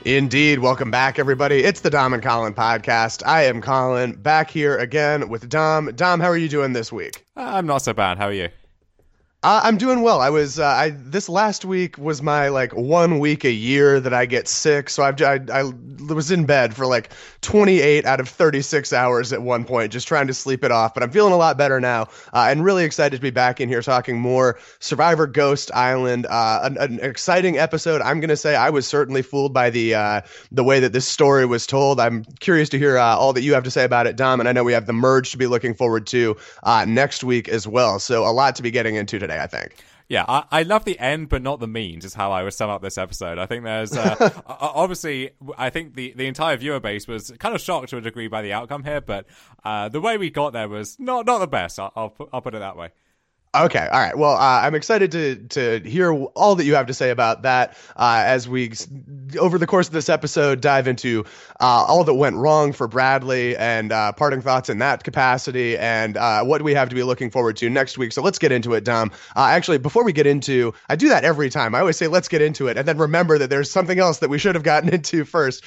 Indeed. Welcome back, everybody. It's the Dom and Colin podcast. I am Colin, back here again with Dom. Dom, how are you doing this week? I'm not so bad. How are you? I'm doing well. I was this last week was my 1 week a year that I get sick, so I was in bed for 28 out of 36 hours at one point, just trying to sleep it off. But I'm feeling a lot better now, and really excited to be back in here talking more Survivor Ghost Island. An exciting episode. I'm gonna say I was certainly fooled by the way that this story was told. I'm curious to hear all that you have to say about it, Dom. And I know we have the merge to be looking forward to next week as well. So a lot to be getting into today, I think. Yeah, I love the end, but not the means, is how I would sum up this episode. I think there's, obviously, I think the entire viewer base was kind of shocked to a degree by the outcome here, but the way we got there was not the best. I'll put it that way. Okay, all right. Well, I'm excited to hear all that you have to say about that as we, over the course of this episode, dive into all that went wrong for Bradley and parting thoughts in that capacity and what we have to be looking forward to next week. So let's get into it, Dom. Actually, before we get into, I do that every time. I always say, let's get into it, and then remember that there's something else that we should have gotten into first.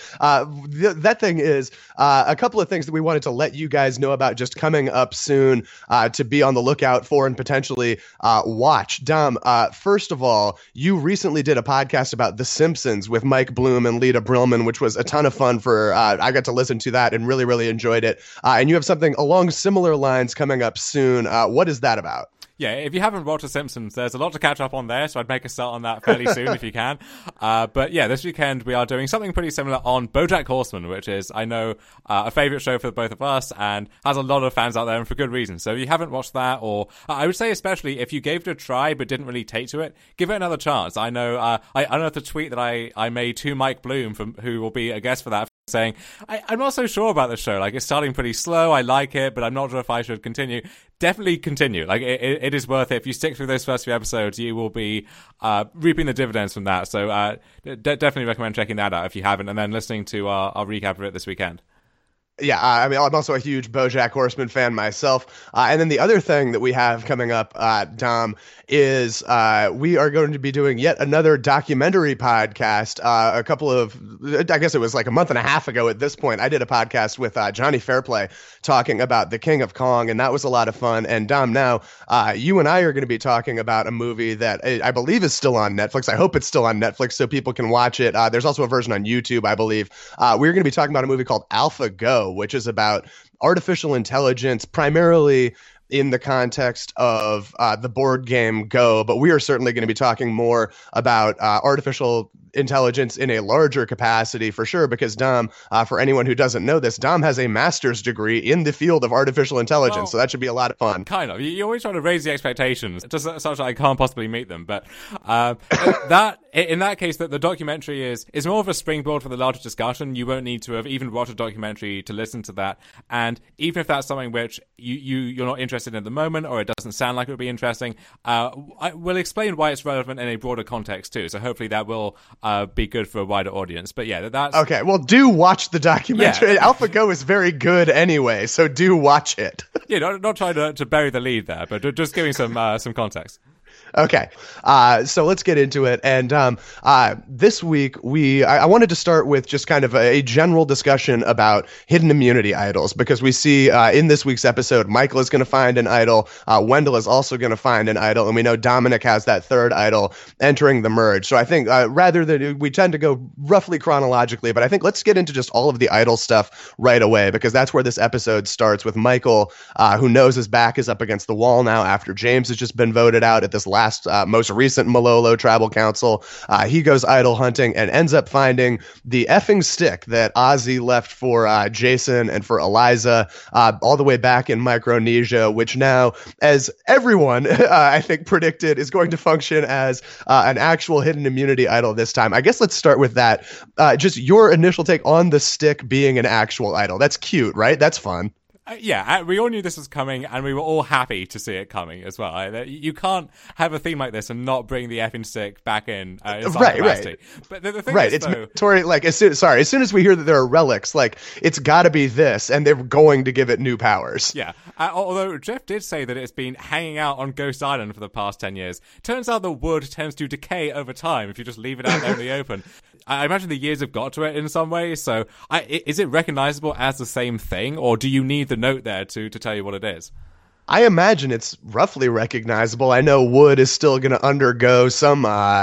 That thing is a couple of things that we wanted to let you guys know about just coming up soon to be on the lookout for and potentially watch. Dom, first of all, you recently did a podcast about The Simpsons with Mike Bloom and Lita Brillman, which was a ton of fun for, I got to listen to that and really, really enjoyed it. And you have something along similar lines coming up soon. What is that about? Yeah, if you haven't watched The Simpsons, there's a lot to catch up on there, so I'd make a start on that fairly soon if you can. But yeah, this weekend we are doing something pretty similar on BoJack Horseman, which is, I know, a favourite show for both of us and has a lot of fans out there and for good reason. So if you haven't watched that, or I would say especially if you gave it a try but didn't really take to it, give it another chance. I know, I unearthed the tweet that I made to Mike Bloom, who will be a guest for that, saying, I'm not so sure about the show. It's starting pretty slow. I like it, but I'm not sure if I should continue. Definitely continue. It is worth it. If you stick through those first few episodes, you will be reaping the dividends from that. So definitely recommend checking that out if you haven't, and then listening to our recap of it this weekend. Yeah, I mean, I'm also a huge BoJack Horseman fan myself. And then the other thing that we have coming up, Dom, is we are going to be doing yet another documentary podcast. I guess it was a month and a half ago at this point, I did a podcast with Johnny Fairplay talking about The King of Kong, and that was a lot of fun. And Dom, now you and I are going to be talking about a movie that I believe is still on Netflix. I hope it's still on Netflix so people can watch it. There's also a version on YouTube, I believe. We're going to be talking about a movie called AlphaGo, which is about artificial intelligence, primarily in the context of the board game Go, but we are certainly going to be talking more about artificial intelligence in a larger capacity for sure, because Dom, for anyone who doesn't know this, Dom has a master's degree in the field of artificial intelligence, so that should be a lot of fun. Kind of. You always try to raise the expectations, just such that I can't possibly meet them, but that in that case, that the documentary is more of a springboard for the larger discussion. You won't need to have even watched a documentary to listen to that, and even if that's something which you're not interested in at the moment, or it doesn't sound like it would be interesting, I will explain why it's relevant in a broader context too, so hopefully that will be good for a wider audience. But yeah, that's... Okay, well, do watch the documentary. Yeah. AlphaGo is very good anyway, so do watch it. Yeah, not trying to bury the lead there, but just giving some context. Okay, so let's get into it. And this week, I wanted to start with just kind of a general discussion about hidden immunity idols, because we see in this week's episode, Michael is going to find an idol, Wendell is also going to find an idol, and we know Dominic has that third idol entering the merge. So I think rather than, we tend to go roughly chronologically, but I think let's get into just all of the idol stuff right away, because that's where this episode starts with Michael, who knows his back is up against the wall now after James has just been voted out at this last most recent Malolo Tribal Council. He goes idol hunting and ends up finding the effing stick that Ozzy left for Jason and for Eliza all the way back in Micronesia, which now, as everyone I think predicted, is going to function as an actual hidden immunity idol this time. I guess let's start with that. Just your initial take on the stick being an actual idol. That's cute, right? That's fun. Yeah, we all knew this was coming, and we were all happy to see it coming as well. You can't have a theme like this and not bring the effing stick back in. Right. But the thing is, it's though, mandatory. As soon as we hear that there are relics, it's got to be this, and they're going to give it new powers. Yeah. Although Jeff did say that it's been hanging out on Ghost Island for the past 10 years. Turns out the wood tends to decay over time if you just leave it out there in the open. I imagine the years have got to it in some way. So is it recognizable as the same thing, or do you need the note there to tell you what it is? I imagine it's roughly recognizable. I know wood is still going to undergo some,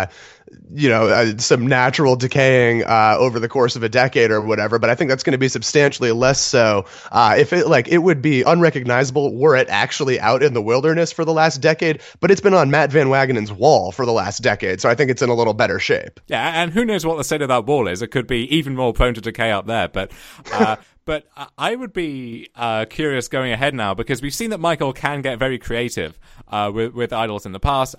some natural decaying over the course of a decade or whatever, but I think that's going to be substantially less so. If it would be unrecognizable were it actually out in the wilderness for the last decade, but it's been on Matt Van Wagenen's wall for the last decade, so I think it's in a little better shape. Yeah, and who knows what the state of that wall is? It could be even more prone to decay up there, but. But I would be curious going ahead now, because we've seen that Michael can get very creative with idols in the past.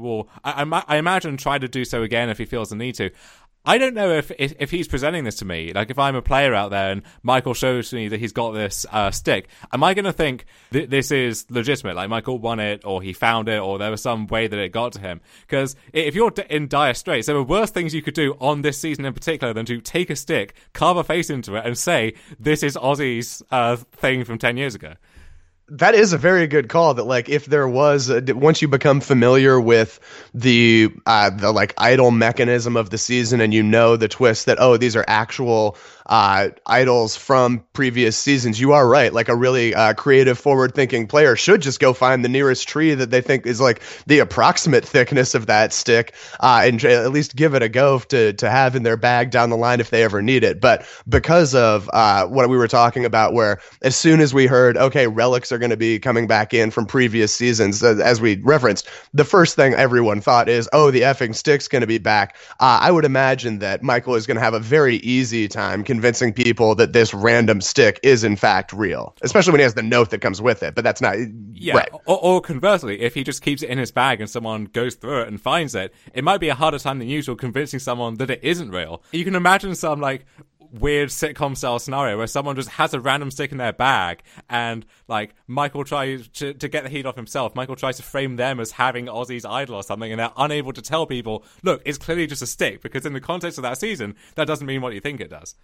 I imagine try to do so again if he feels the need to. I don't know if he's presenting this to me. Like, if I'm a player out there and Michael shows me that he's got this stick, am I going to think this is legitimate? Like, Michael won it, or he found it, or there was some way that it got to him? Because if you're in dire straits, there are worse things you could do on this season in particular than to take a stick, carve a face into it, and say, this is Ozzy's thing from 10 years ago. That is a very good call. That, like, if there was once you become familiar with the like idol mechanism of the season, and you know the twist that, oh, these are actual idols from previous seasons, you are right. Like, a really creative, forward-thinking player should just go find the nearest tree that they think is like the approximate thickness of that stick, and at least give it a go to have in their bag down the line if they ever need it. But because of what we were talking about, where as soon as we heard, okay, relics are going to be coming back in from previous seasons, as we referenced, the first thing everyone thought is, oh, the effing stick's going to be back. I would imagine that Michael is going to have a very easy time convincing people that this random stick is in fact real, especially when he has the note that comes with it. But that's not right. Or conversely, if he just keeps it in his bag and someone goes through it and finds it, it might be a harder time than usual convincing someone that it isn't real. You can imagine some, like, weird sitcom style scenario where someone just has a random stick in their bag, and, like, Michael tries to get the heat off himself. Michael tries to frame them as having Ozzy's idol or something, and they're unable to tell people, look, it's clearly just a stick, because in the context of that season, that doesn't mean what you think it does.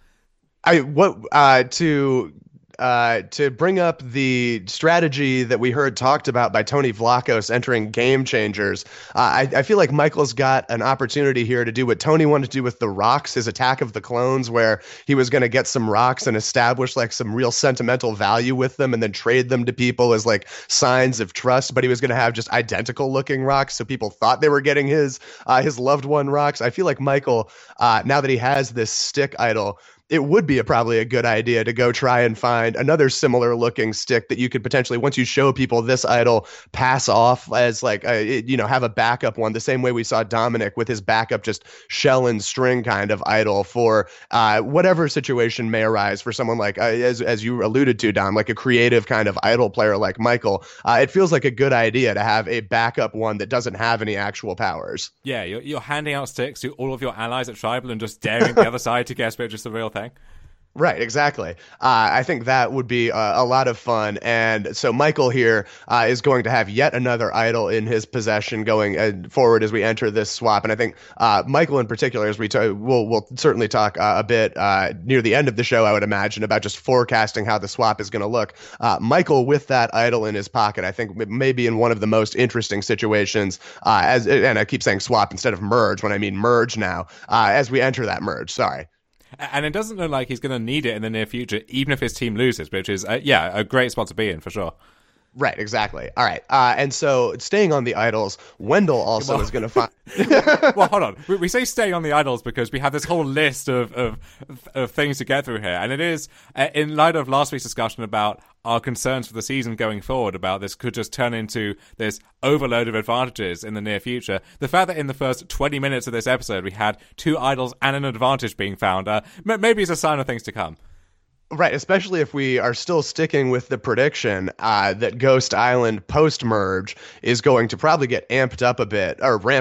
To bring up the strategy that we heard talked about by Tony Vlachos entering Game Changers, I feel like Michael's got an opportunity here to do what Tony wanted to do with the rocks, his Attack of the Clones, where he was going to get some rocks and establish, like, some real sentimental value with them, and then trade them to people as, like, signs of trust. But he was going to have just identical looking rocks, so people thought they were getting his loved one rocks. I feel like Michael, now that he has this stick idol, it would be probably a good idea to go try and find another similar looking stick that you could potentially, once you show people this idol, pass off as, like, have a backup one, the same way we saw Dominic with his backup just shell and string kind of idol for whatever situation may arise for someone like, as you alluded to, Dom, like a creative kind of idol player like Michael. It feels like a good idea to have a backup one that doesn't have any actual powers. Yeah, you're handing out sticks to all of your allies at Tribal and just daring the other side to guess which is the real thing. Right, exactly. I think that would be a lot of fun. And so Michael here is going to have yet another idol in his possession going forward as we enter this swap. And I think Michael in particular, as we'll certainly talk a bit near the end of the show, I would imagine, about just forecasting how the swap is going to look. Michael with that idol in his pocket, I think maybe in one of the most interesting situations, and I keep saying swap instead of merge when I mean merge now, as we enter that merge. Sorry. And it doesn't look like he's going to need it in the near future, even if his team loses, which is, a great spot to be in, for sure. Right, exactly. All right. And so staying on the idols, Wendell also is going to find... Well, hold on. We say staying on the idols because we have this whole list of things to get through here. And it is, in light of last week's discussion about our concerns for the season going forward, about this could just turn into this overload of advantages in the near future, the fact that in the first 20 minutes of this episode we had 2 idols and an advantage being found, maybe is a sign of things to come. Right, especially if we are still sticking with the prediction that Ghost Island post-merge is going to probably get ramped up a bit,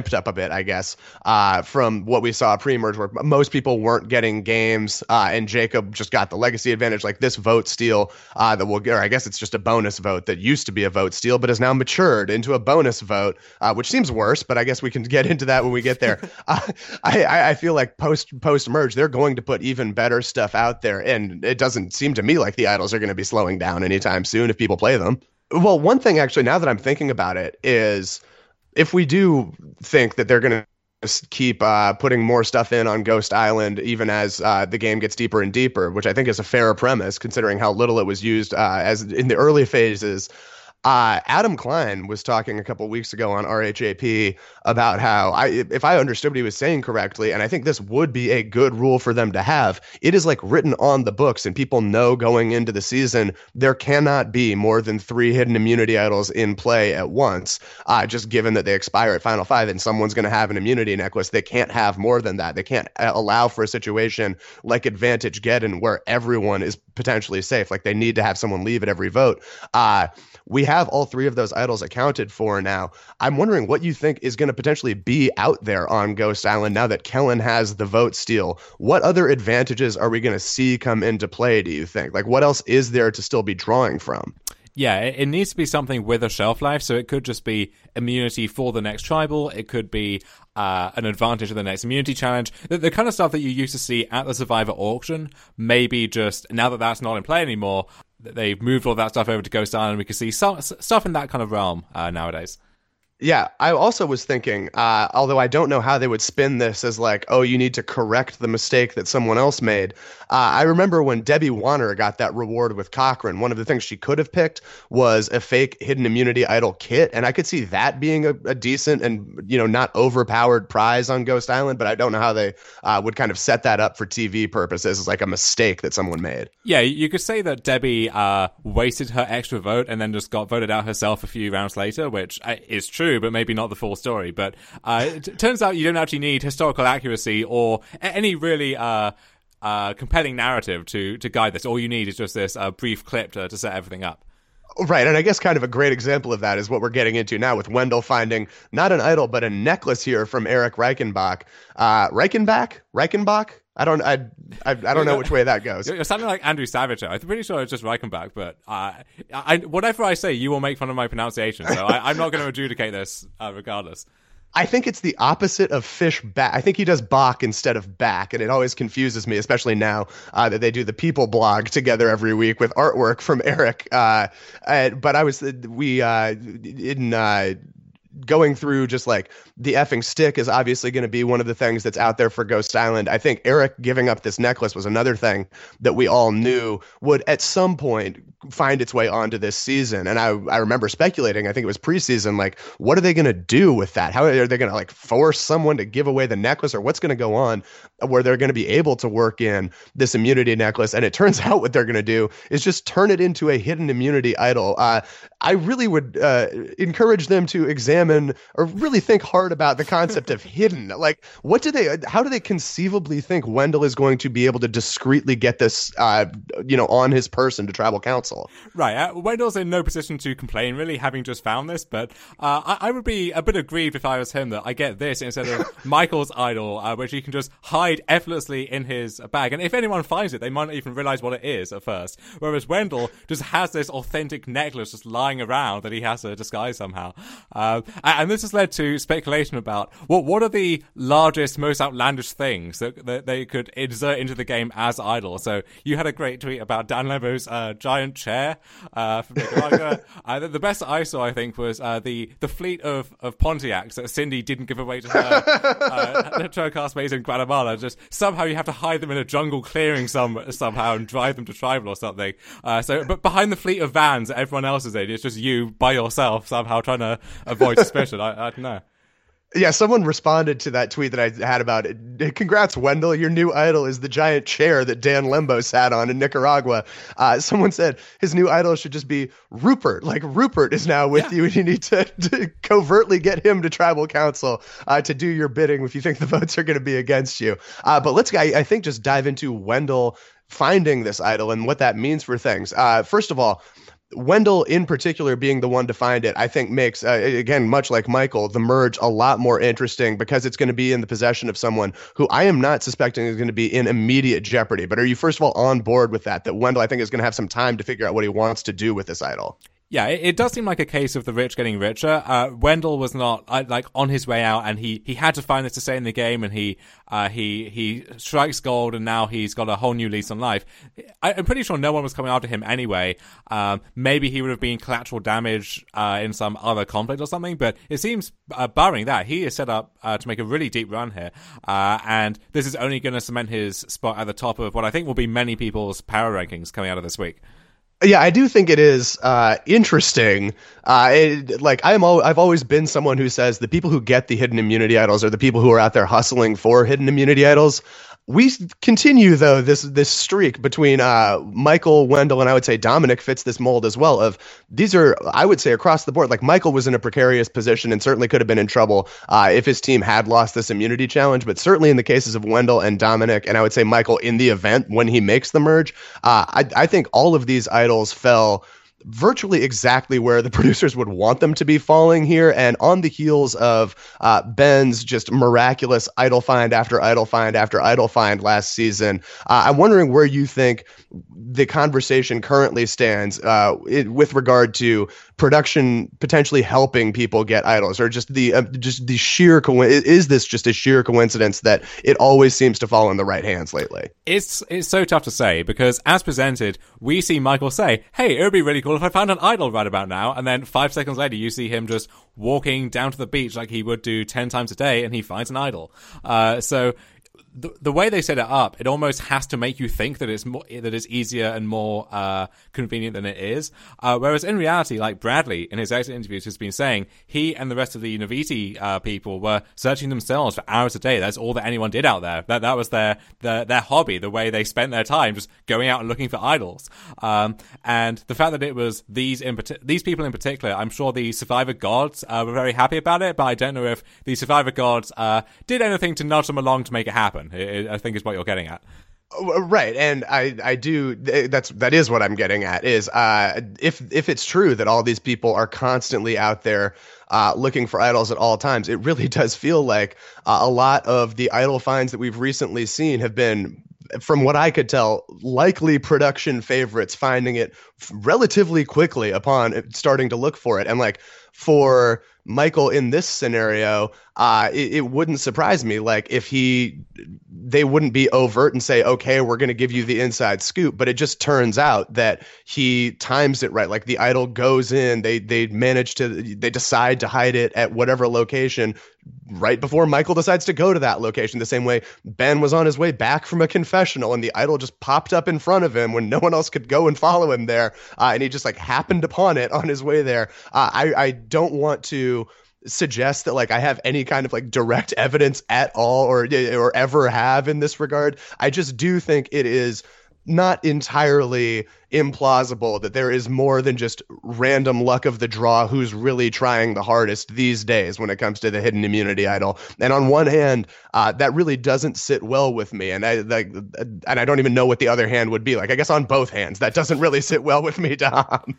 I guess, from what we saw pre-merge, where most people weren't getting games, and Jacob just got the legacy advantage. Like this vote steal that we'll get, or I guess it's just a bonus vote that used to be a vote steal, but has now matured into a bonus vote, which seems worse, but I guess we can get into that when we get there. I feel like post-merge, they're going to put even better stuff out there, and it doesn't seem to me like the idols are going to be slowing down anytime soon if people play them. Well, one thing actually, now that I'm thinking about it, is if we do think that they're going to keep putting more stuff in on Ghost Island even as the game gets deeper and deeper, which I think is a fair premise considering how little it was used as in the early phases. Adam Klein was talking a couple weeks ago on RHAP about how, if I understood what he was saying correctly, and I think this would be a good rule for them to have, it is like written on the books, and people know going into the season there cannot be more than 3 hidden immunity idols in play at once. Just given that they expire at Final Five, and someone's going to have an immunity necklace, they can't have more than that. They can't allow for a situation like Advantage Geddon where everyone is potentially safe. Like they need to have someone leave at every vote. We have all 3 of those idols accounted for now. I'm wondering what you think is going to potentially be out there on Ghost Island now that Kellen has the vote steal. What other advantages are we going to see come into play, do you think? Like, what else is there to still be drawing from? Yeah, it needs to be something with a shelf life, so it could just be immunity for the next tribal, it could be an advantage of the next immunity challenge, the kind of stuff that you used to see at the Survivor auction, maybe just, now that that's not in play anymore, they've moved all that stuff over to Ghost Island, we can see stuff in that kind of realm nowadays. Yeah, I also was thinking, although I don't know how they would spin this as like, oh, you need to correct the mistake that someone else made. I remember when Debbie Warner got that reward with Cochran, one of the things she could have picked was a fake hidden immunity idol kit. And I could see that being a decent and, not overpowered prize on Ghost Island. But I don't know how they would kind of set that up for TV purposes as like a mistake that someone made. Yeah, you could say that Debbie wasted her extra vote and then just got voted out herself a few rounds later, which is true, but maybe not the full story. But it turns out you don't actually need historical accuracy or any really compelling narrative to guide this. All you need is just this brief clip to set everything up. Right, and I guess kind of a great example of that is what we're getting into now with Wendell finding not an idol but a necklace here from Eric Reichenbach. Reichenbach? I don't know which way that goes. You're sounding like Andrew Savage. I'm pretty sure it's just Reichenbach, but whatever I say, you will make fun of my pronunciation, so I'm not going to adjudicate this regardless. I think it's the opposite of fish back. I think he does Bach instead of back, and it always confuses me, especially now that they do the People blog together every week with artwork from Eric. But going through just like the effing stick is obviously going to be one of the things that's out there for Ghost Island. I think Eric giving up this necklace was another thing that we all knew would at some point find its way onto this season. And I remember speculating, I think it was preseason, like, what are they going to do with that? How are they going to like force someone to give away the necklace, or what's going to go on where they're going to be able to work in this immunity necklace? And it turns out what they're going to do is just turn it into a hidden immunity idol. I really would encourage them to examine or really think hard about the concept of hidden. Like, how do they conceivably think Wendell is going to be able to discreetly get this, on his person to tribal council? Right. Wendell's in no position to complain, really, having just found this, but I would be a bit aggrieved if I was him that I get this instead of Michael's idol, which he can just hide effortlessly in his bag. And if anyone finds it, they might not even realize what it is at first. Whereas Wendell just has this authentic necklace just lying around that he has to disguise somehow. And this has led to speculation about what are the largest, most outlandish things that they could insert into the game as idols. So you had a great tweet about Dan Lembo's giant chair from Nicaragua. The best I saw, I think, was the fleet of Pontiacs that Cindy didn't give away to her castmates in Guatemala. Just somehow you have to hide them in a jungle clearing somehow and drive them to tribal or something. But behind the fleet of vans that everyone else is in, it's just you by yourself somehow trying to avoid suspicion. I don't know. Yeah, someone responded to that tweet that I had about it. Congrats, Wendell. Your new idol is the giant chair that Dan Lembo sat on in Nicaragua. Someone said his new idol should just be Rupert. Like, Rupert is now with you, and you need to covertly get him to tribal council to do your bidding if you think the votes are going to be against you. But let's, I think, just dive into Wendell finding this idol and what that means for things. First of all, Wendell in particular being the one to find it, I think makes, again, much like Michael, the merge a lot more interesting because it's going to be in the possession of someone who I am not suspecting is going to be in immediate jeopardy. But are you, first of all, on board with that Wendell, I think, is going to have some time to figure out what he wants to do with this idol? Yeah, it does seem like a case of the rich getting richer. Wendell was not on his way out, and he had to find this to stay in the game, and he strikes gold, and now he's got a whole new lease on life. I'm pretty sure no one was coming after him anyway. Maybe he would have been collateral damage in some other conflict or something, but it seems, barring that, he is set up to make a really deep run here. And this is only going to cement his spot at the top of what I think will be many people's power rankings coming out of this week. Yeah, I do think it is interesting. I've always been someone who says the people who get the hidden immunity idols are the people who are out there hustling for hidden immunity idols. We continue, though, this streak between Michael, Wendell, and I would say Dominic fits this mold as well. Of these are, I would say, across the board. Like Michael was in a precarious position and certainly could have been in trouble if his team had lost this immunity challenge. But certainly in the cases of Wendell and Dominic, and I would say Michael in the event when he makes the merge, I think all of these idols fell virtually exactly where the producers would want them to be falling here. And on the heels of Ben's just miraculous idol find after idol find after idol find last season, I'm wondering where you think the conversation currently stands with regard to production potentially helping people get idols, or just the sheer is this just a sheer coincidence that it always seems to fall in the right hands lately? It's so tough to say, because as presented, we see Michael say, "Hey, it would be really cool if I found an idol right about now," and then 5 seconds later you see him just walking down to the beach like he would do 10 times a day, and he finds an idol. So the way they set it up, it almost has to make you think that it's easier and more convenient than it is. Whereas in reality, like Bradley in his exit interviews has been saying, he and the rest of the Naviti people were searching themselves for hours a day. That's all that anyone did out there. That was their hobby, the way they spent their time, just going out and looking for idols. And the fact that it was these people in particular, I'm sure the Survivor gods were very happy about it, but I don't know if the Survivor gods did anything to nudge them along to make it happen. I think is what you're getting at. Right, and I do. That is what I'm getting at. Is if it's true that all these people are constantly out there looking for idols at all times, it really does feel like a lot of the idol finds that we've recently seen have been, from what I could tell, likely production favorites finding it relatively quickly upon starting to look for it. And like for Michael in this scenario, it wouldn't surprise me like if they wouldn't be overt and say, okay, we're going to give you the inside scoop, but it just turns out that he times it right. Like the idol goes in, they decide to hide it at whatever location right before Michael decides to go to that location. The same way Ben was on his way back from a confessional and the idol just popped up in front of him when no one else could go and follow him there, and he just like happened upon it on his way there. I don't want to suggest that like I have any kind of like direct evidence at all or ever have in this regard. I just do think it is not entirely implausible that there is more than just random luck of the draw who's really trying the hardest these days when it comes to the hidden immunity idol. And on one hand, that really doesn't sit well with me, and I don't even know what the other hand would be like. I guess on both hands that doesn't really sit well with me, Dom.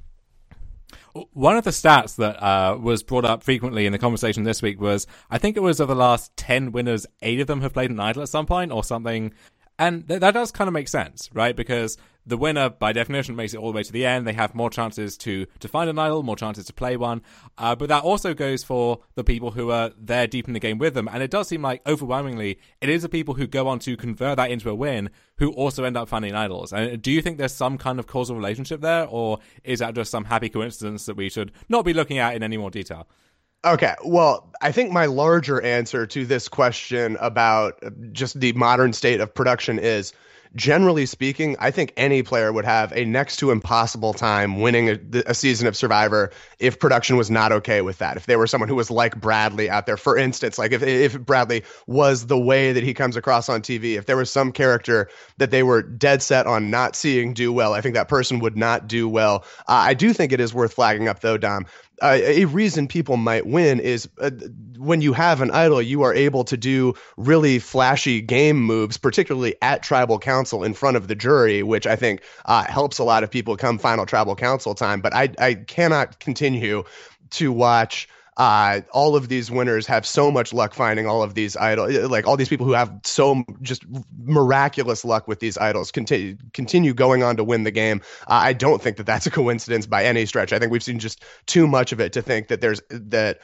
One of the stats that was brought up frequently in the conversation this week was, I think it was of the last 10 winners, 8 of them have played an idol at some point or something. And that does kind of make sense, right? Because the winner, by definition, makes it all the way to the end. They have more chances to find an idol, more chances to play one. But that also goes for the people who are there deep in the game with them. And it does seem like, overwhelmingly, it is the people who go on to convert that into a win who also end up finding idols. And do you think there's some kind of causal relationship there? Or is that just some happy coincidence that we should not be looking at in any more detail? Okay, well, I think my larger answer to this question about just the modern state of production is, generally speaking, I think any player would have a next to impossible time winning a season of Survivor if production was not okay with that. If they were someone who was like Bradley out there, for instance, like if Bradley was the way that he comes across on TV, if there was some character that they were dead set on not seeing do well, I think that person would not do well. I do think it is worth flagging up, though, Dom. A reason people might win is when you have an idol, you are able to do really flashy game moves, particularly at tribal council in front of the jury, which I think helps a lot of people come final tribal council time. But I cannot continue to watch all of these winners have so much luck finding all of these idols, like all these people who have so just miraculous luck with these idols continue going on to win the game. I don't think that that's a coincidence by any stretch. I think we've seen just too much of it to think that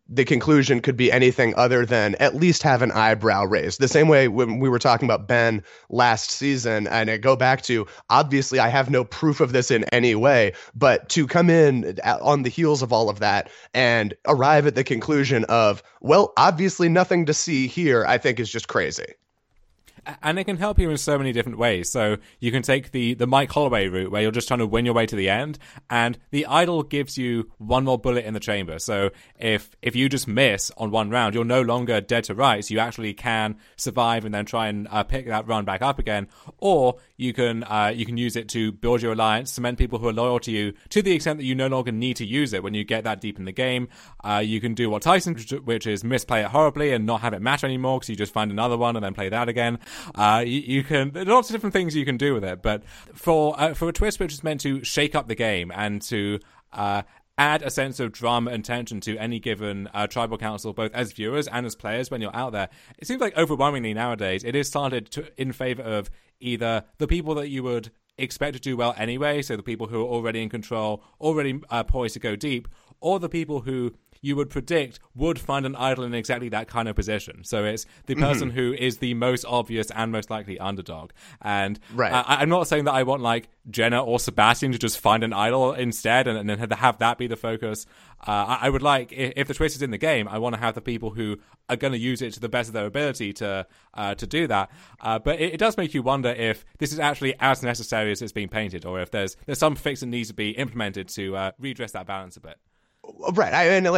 the conclusion could be anything other than at least have an eyebrow raised. The same way when we were talking about Ben last season, and I go back to, obviously I have no proof of this in any way, but to come in on the heels of all of that and arrive at the conclusion of, well, obviously nothing to see here, I think is just crazy. And it can help you in so many different ways. So you can take the Mike Holloway route, where you're just trying to win your way to the end, and the idol gives you one more bullet in the chamber. So if you just miss on one round, you're no longer dead to rights. You actually can survive and then try and pick that run back up again. Or you can use it to build your alliance, cement people who are loyal to you, to the extent that you no longer need to use it when you get that deep in the game. You can do what Tyson, which is misplay it horribly and not have it matter anymore, because you just find another one and then play that again. You can, there's lots of different things you can do with it, but for a twist which is meant to shake up the game and to add a sense of drama and tension to any given tribal council, both as viewers and as players when you're out there, it seems like overwhelmingly nowadays it is started in favor of either the people that you would expect to do well anyway, so the people who are already in control, already poised to go deep, or the people who you would predict would find an idol in exactly that kind of position. So it's the person who is the most obvious and most likely underdog. And right. I'm not saying that I want like Jenna or Sebastian to just find an idol instead and then have that be the focus. I would like, if the twist is in the game, I want to have the people who are going to use it to the best of their ability to do that. But it does make you wonder if this is actually as necessary as it's being painted, or if there's some fix that needs to be implemented to redress that balance a bit. Right.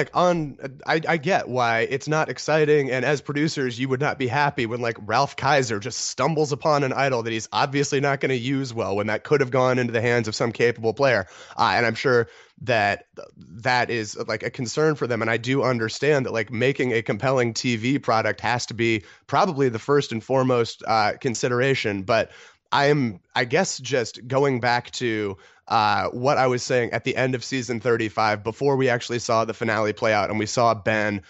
I get why it's not exciting. And as producers, you would not be happy when like Ralph Kaiser just stumbles upon an idol that he's obviously not going to use well, when that could have gone into the hands of some capable player. And I'm sure that is like a concern for them. And I do understand that like making a compelling TV product has to be probably the first and foremost consideration. But I guess, just going back to what I was saying at the end of season 35, before we actually saw the finale play out and we saw Ben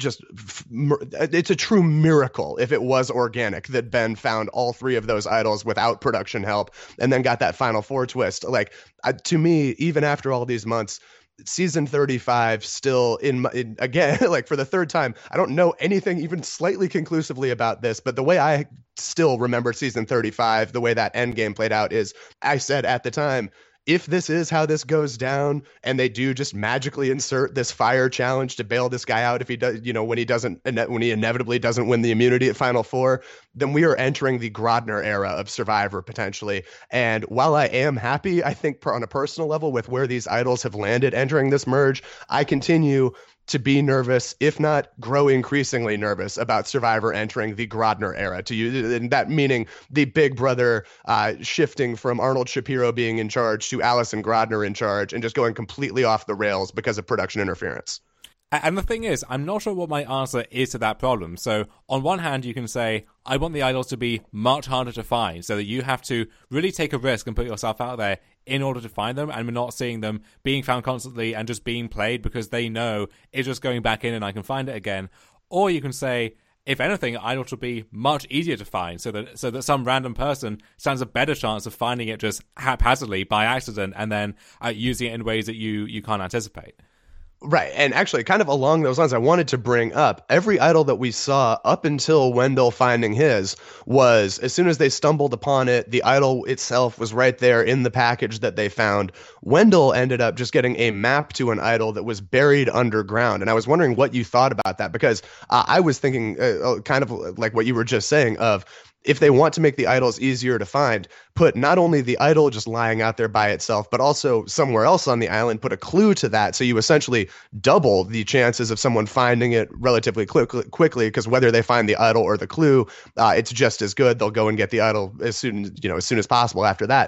it's a true miracle if it was organic that Ben found all three of those idols without production help and then got that final four twist. Like, to me, even after all these months, season 35 still in again, like for the third time, I don't know anything even slightly conclusively about this, but the way I still remember season 35, the way that end game played out, is I said at the time, if this is how this goes down and they do just magically insert this fire challenge to bail this guy out if he does, when he inevitably doesn't win the immunity at Final Four, then we are entering the Grodner era of Survivor potentially. And while I am happy, I think on a personal level, with where these idols have landed entering this merge, I continue to be nervous, if not grow increasingly nervous, about Survivor entering the Grodner era, and that meaning the Big Brother shifting from Arnold Shapiro being in charge to Allison Grodner in charge and just going completely off the rails because of production interference. And the thing is, I'm not sure what my answer is to that problem. So on one hand, you can say, I want the idols to be much harder to find, so that you have to really take a risk and put yourself out there in order to find them, and we're not seeing them being found constantly and just being played because they know it's just going back in and I can find it again. Or you can say, if anything, idols should be much easier to find, so that some random person stands a better chance of finding it just haphazardly by accident and then using it in ways that you can't anticipate. Right. And actually, kind of along those lines, I wanted to bring up every idol that we saw up until Wendell finding his was, as soon as they stumbled upon it, the idol itself was right there in the package that they found. Wendell ended up just getting a map to an idol that was buried underground. And I was wondering what you thought about that, because I was thinking kind of like what you were just saying of, if they want to make the idols easier to find, put not only the idol just lying out there by itself, but also somewhere else on the island, put a clue to that. So you essentially double the chances of someone finding it relatively quickly, because whether they find the idol or the clue, it's just as good. They'll go and get the idol as soon as possible after that.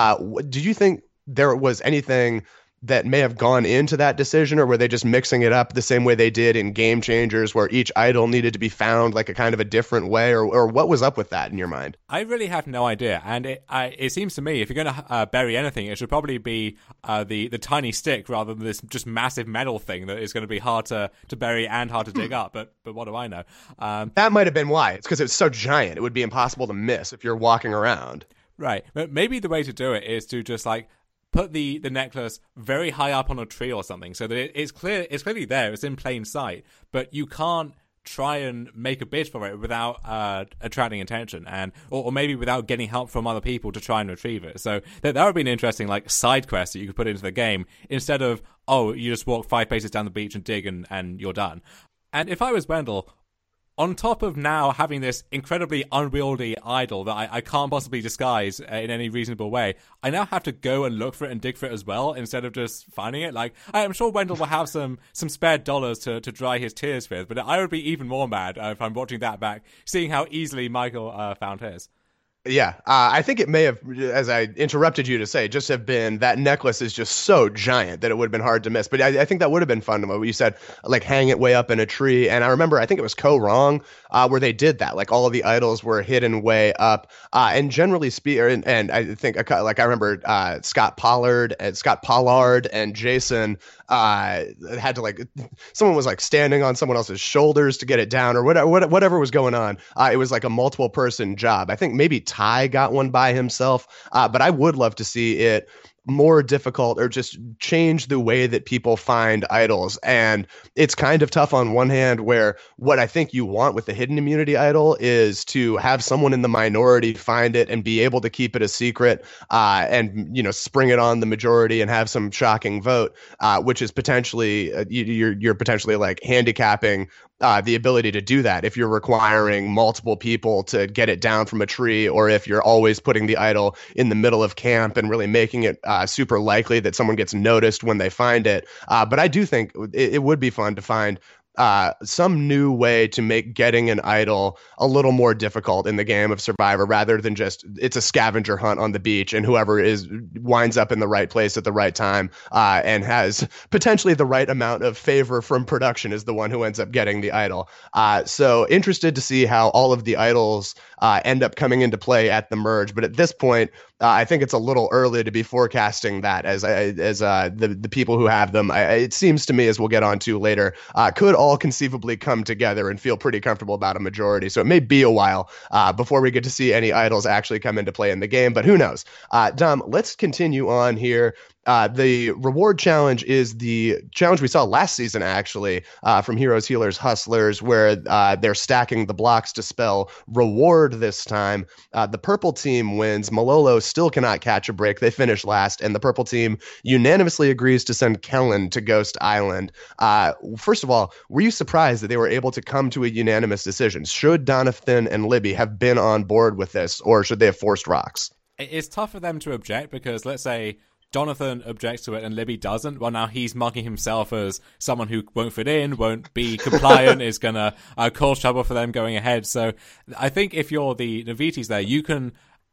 Do you think there was anything that may have gone into that decision, or were they just mixing it up the same way they did in Game Changers, where each idol needed to be found like a kind of a different way, or what was up with that in your mind? I really have no idea, and it seems to me if you're going to bury anything, it should probably be the tiny stick rather than this just massive metal thing that is going to be hard to bury and hard to dig up. But what do I know? That might have been why. It's because it's so giant; it would be impossible to miss if you're walking around. Right, but maybe the way to do it is to just like put the necklace very high up on a tree or something, so that it's clearly there, it's in plain sight, but you can't try and make a bid for it without attracting attention, and or maybe without getting help from other people to try and retrieve it. So that would be an interesting like side quest that you could put into the game instead of, oh, you just walk 5 paces down the beach and dig and you're done. And if I was Wendell, on top of now having this incredibly unwieldy idol that I can't possibly disguise in any reasonable way, I now have to go and look for it and dig for it as well instead of just finding it. Like, I'm sure Wendell will have some spare dollars to dry his tears with, but I would be even more mad if I'm watching that back, seeing how easily Michael found his. Yeah, I think it may have, as I interrupted you to say, just have been that necklace is just so giant that it would have been hard to miss. But I think that would have been fun. What you said, like hang it way up in a tree. And I remember, I think it was Ko Wrong where they did that. Like all of the idols were hidden way up. And generally speaking, and I think like I remember Scott Pollard and Jason had to like, someone was like standing on someone else's shoulders to get it down or whatever was going on. It was like a multiple person job. I think maybe Ty got one by himself, but I would love to see it more difficult or just change the way that people find idols. And it's kind of tough on one hand, where what I think you want with the hidden immunity idol is to have someone in the minority find it and be able to keep it a secret and, you know, spring it on the majority and have some shocking vote, which is potentially you're potentially like handicapping the ability to do that if you're requiring multiple people to get it down from a tree, or if you're always putting the idol in the middle of camp and really making it super likely that someone gets noticed when they find it. But I do think it would be fun to find some new way to make getting an idol a little more difficult in the game of Survivor, rather than just it's a scavenger hunt on the beach and whoever winds up in the right place at the right time and has potentially the right amount of favor from production is the one who ends up getting the idol. So interested to see how all of the idols end up coming into play at the merge. But at this point, I think it's a little early to be forecasting that as the people who have them. It seems to me, as we'll get on to later, could all conceivably come together and feel pretty comfortable about a majority. So it may be a while before we get to see any idols actually come into play in the game, but who knows? Dom, let's continue on here. The reward challenge is the challenge we saw last season, actually, from Heroes, Healers, Hustlers, where they're stacking the blocks to spell reward this time. The purple team wins. Malolo still cannot catch a break. They finish last, and the purple team unanimously agrees to send Kellen to Ghost Island. First of all, were you surprised that they were able to come to a unanimous decision? Should Donathan and Libby have been on board with this, or should they have forced rocks? It's tough for them to object because, let's say, Donathan objects to it and Libby doesn't. Well, now he's marking himself as someone who won't fit in, won't be compliant, is going to cause trouble for them going ahead. So I think if you're the Navitis there, you can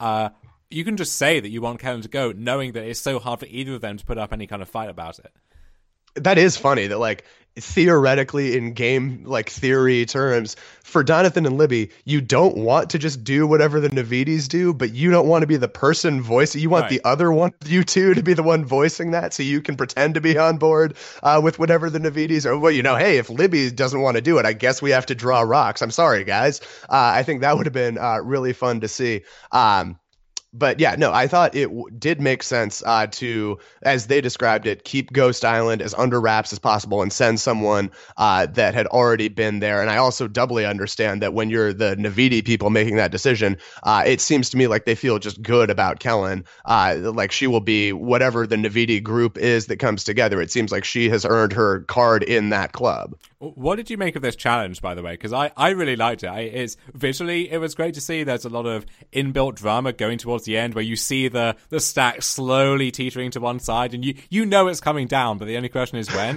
just say that you want Kellen to go, knowing that it's so hard for either of them to put up any kind of fight about it. That is funny that, like, theoretically in game, like, theory terms, for Donathan and Libby, you don't want to just do whatever the Navitis do, but you don't want to be the person voicing. You want the other one, you two, to be the one voicing that, so you can pretend to be on board with whatever the Navitis are. Well, you know, hey, if Libby doesn't want to do it, I guess we have to draw rocks. I'm sorry, guys. I think that would have been really fun to see. But yeah, no, I thought it did make sense to, as they described it, keep Ghost Island as under wraps as possible and send someone that had already been there. And I also doubly understand that when you're the Naviti people making that decision, it seems to me like they feel just good about Kellen. Like she will be whatever the Naviti group is that comes together. It seems like she has earned her card in that club. What did you make of this challenge, by the way? Because I really liked it. Visually, it was great to see. There's a lot of inbuilt drama going towards the end where you see the stack slowly teetering to one side and you know it's coming down, but the only question is when.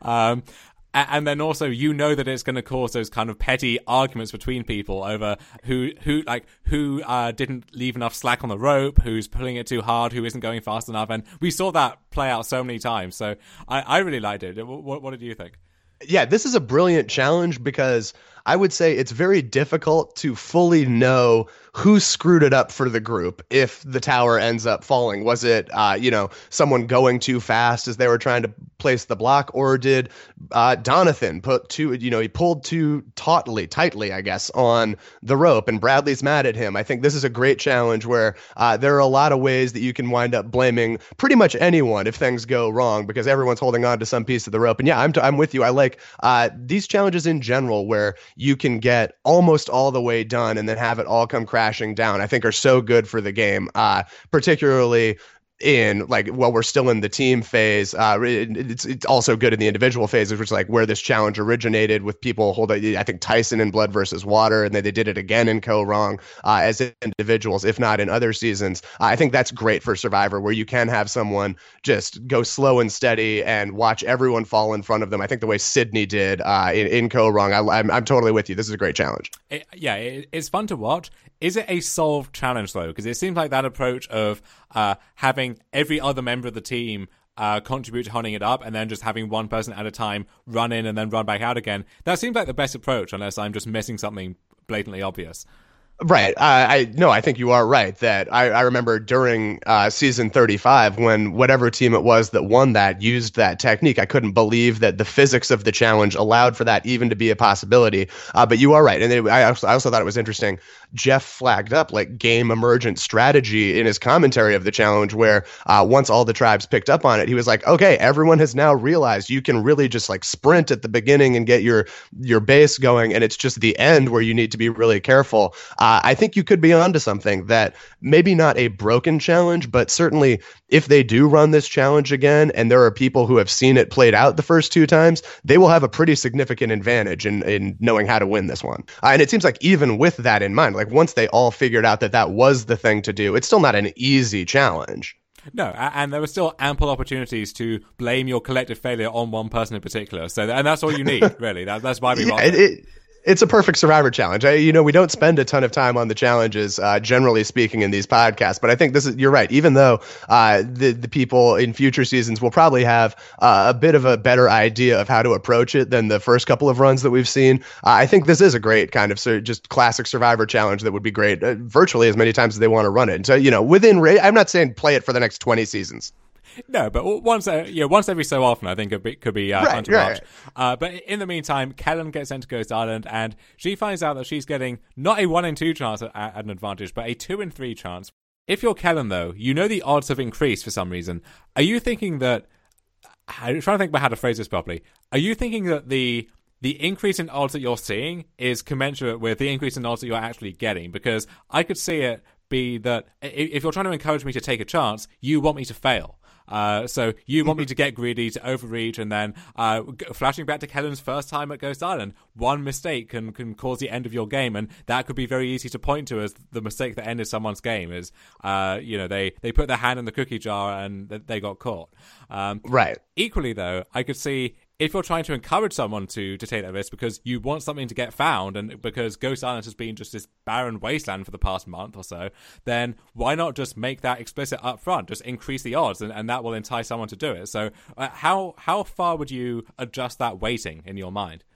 And then also, you know that it's going to cause those kind of petty arguments between people over who didn't leave enough slack on the rope, who's pulling it too hard, who isn't going fast enough. And we saw that play out so many times. So I really liked it. What did you think? Yeah, this is a brilliant challenge because I would say it's very difficult to fully know who screwed it up for the group if the tower ends up falling. Was it, someone going too fast as they were trying to place the block, or did Donathan he pulled too tightly, I guess, on the rope, and Bradley's mad at him. I think this is a great challenge where there are a lot of ways that you can wind up blaming pretty much anyone if things go wrong, because everyone's holding on to some piece of the rope. And yeah, I'm with you. I like these challenges in general where you can get almost all the way done and then have it all come crashing down. I think are so good for the game, particularly while we're still in the team phase. It's also good in the individual phases, which is like where this challenge originated with people holding, I think, Tyson in Blood versus Water, and they did it again in Ko Wrong as individuals, if not in other seasons. I think that's great for Survivor, where you can have someone just go slow and steady and watch everyone fall in front of them. I think the way Sydney did in Ko Wrong, I'm totally with you. This is a great challenge. It's fun to watch. Is it a solved challenge, though? Because it seems like that approach of having every other member of the team contribute to hunting it up, and then just having one person at a time run in and then run back out again, that seems like the best approach, unless I'm just missing something blatantly obvious. Right. I think you are right that I remember during season 35 when whatever team it was that won that used that technique. I couldn't believe that the physics of the challenge allowed for that even to be a possibility. But you are right. And I also thought it was interesting. Jeff flagged up like game emergent strategy in his commentary of the challenge, where once all the tribes picked up on it, he was like, okay, everyone has now realized you can really just like sprint at the beginning and get your base going. And it's just the end where you need to be really careful. I think you could be onto something that maybe not a broken challenge, but certainly if they do run this challenge again and there are people who have seen it played out the first two times, they will have a pretty significant advantage in knowing how to win this one. And it seems like even with that in mind, like once they all figured out that was the thing to do, it's still not an easy challenge. No, and there were still ample opportunities to blame your collective failure on one person in particular. So, and that's all you need, really. That's why we want it. It's a perfect Survivor challenge. We don't spend a ton of time on the challenges, generally speaking, in these podcasts. But I think you're right. Even though the people in future seasons will probably have a bit of a better idea of how to approach it than the first couple of runs that we've seen, I think this is a great kind of just classic Survivor challenge that would be great virtually as many times as they want to run it. And so, I'm not saying play it for the next 20 seasons. No, but once every so often, I think it could be fun to watch. Right. But in the meantime, Kellyn gets sent to Ghost Island, and she finds out that she's getting not a 1 in 2 chance at an advantage, but a 2 in 3 chance. If you're Kellyn, though, the odds have increased for some reason. Are you thinking that? I'm trying to think about how to phrase this properly. Are you thinking that the increase in odds that you're seeing is commensurate with the increase in odds that you're actually getting? Because I could see it be that if you're trying to encourage me to take a chance, you want me to fail. So you want me to get greedy, to overreach, and then flashing back to Kellyn's first time at Ghost Island, one mistake can cause the end of your game, and that could be very easy to point to as the mistake that ended someone's game. Is they put their hand in the cookie jar and they got caught. Right. Equally, though, I could see if you're trying to encourage someone to take that risk because you want something to get found, and because Ghost Island has been just this barren wasteland for the past month or so, then why not just make that explicit up front? Just increase the odds, and that will entice someone to do it. So how far would you adjust that weighting in your mind?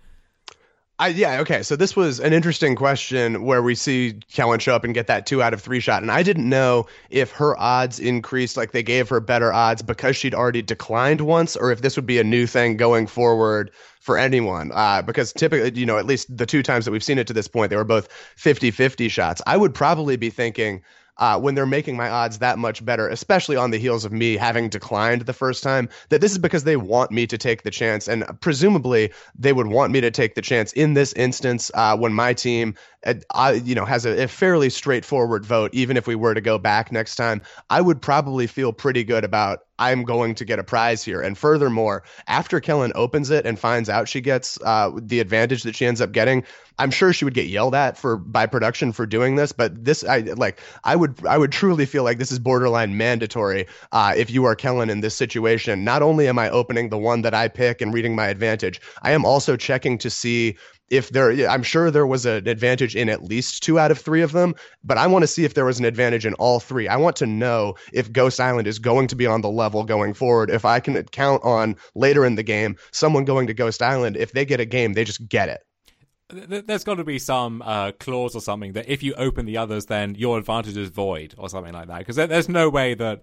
Okay. So this was an interesting question where we see Kellyn show up and get that 2 out of 3 shot. And I didn't know if her odds increased, like they gave her better odds because she'd already declined once, or if this would be a new thing going forward for anyone. Because typically, at least the 2 times that we've seen it to this point, they were both 50-50 shots. I would probably be thinking, when they're making my odds that much better, especially on the heels of me having declined the first time, that this is because they want me to take the chance. And presumably they would want me to take the chance in this instance when my team has a fairly straightforward vote. Even if we were to go back next time, I would probably feel pretty good about I'm going to get a prize here. And furthermore, after Kellyn opens it and finds out she gets the advantage that she ends up getting, I'm sure she would get yelled at by production for doing this. But this, I would truly feel like this is borderline mandatory if you are Kellyn in this situation. Not only am I opening the one that I pick and reading my advantage, I am also checking to see if I'm sure there was an advantage in at least 2 out of 3 of them, but I want to see if there was an advantage in all 3. I want to know if Ghost Island is going to be on the level going forward. If I can count on later in the game, someone going to Ghost Island, if they get a game, they just get it. there's got to be some clause or something that if you open the others, then your advantage is void or something like that. Because there's no way that.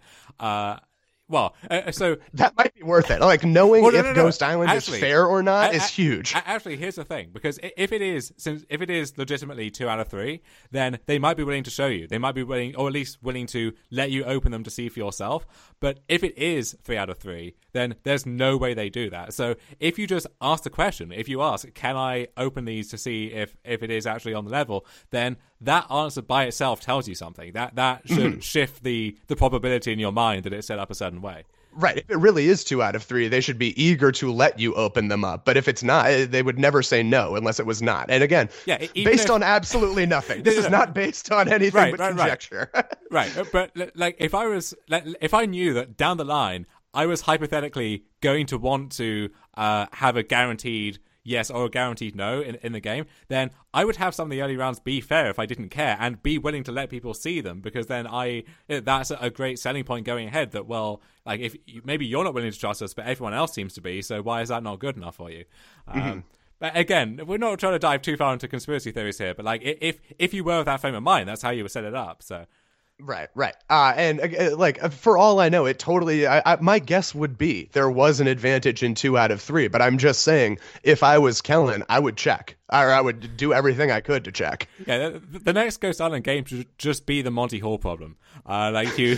So that might be worth it. Like knowing if Ghost Island actually, is fair or not is huge. Actually, here's the thing: because if it is legitimately 2 out of 3, then they might be willing to show you. They might be willing, or at least willing to let you open them to see for yourself. But if it is 3 out of 3, then there's no way they do that. So if you just ask the question, if you ask, "Can I open these to see if it is actually on the level?" then that answer by itself tells you something. That should shift the probability in your mind that it's set up a certain way. Right. If it really is 2 out of 3, they should be eager to let you open them up. But if it's not, they would never say no unless it was not. And again, based on absolutely nothing. This is not based on anything but conjecture. Right. But like if I knew that down the line I was hypothetically going to want to have a guaranteed yes or a guaranteed no in the game, then I would have some of the early rounds be fair if I didn't care and be willing to let people see them, because then that's a great selling point going ahead that, well, like if maybe you're not willing to trust us, but everyone else seems to be, so why is that not good enough for you? But again, we're not trying to dive too far into conspiracy theories here, but like if you were with that frame of mind, that's how you would set it up, so... Right. And like for all I know, it totally. My guess would be there was an advantage in 2 out of 3, but I'm just saying if I was Kellen, I would check, or I would do everything I could to check. Yeah, the next Ghost Island game should just be the Monty Hall problem. Like you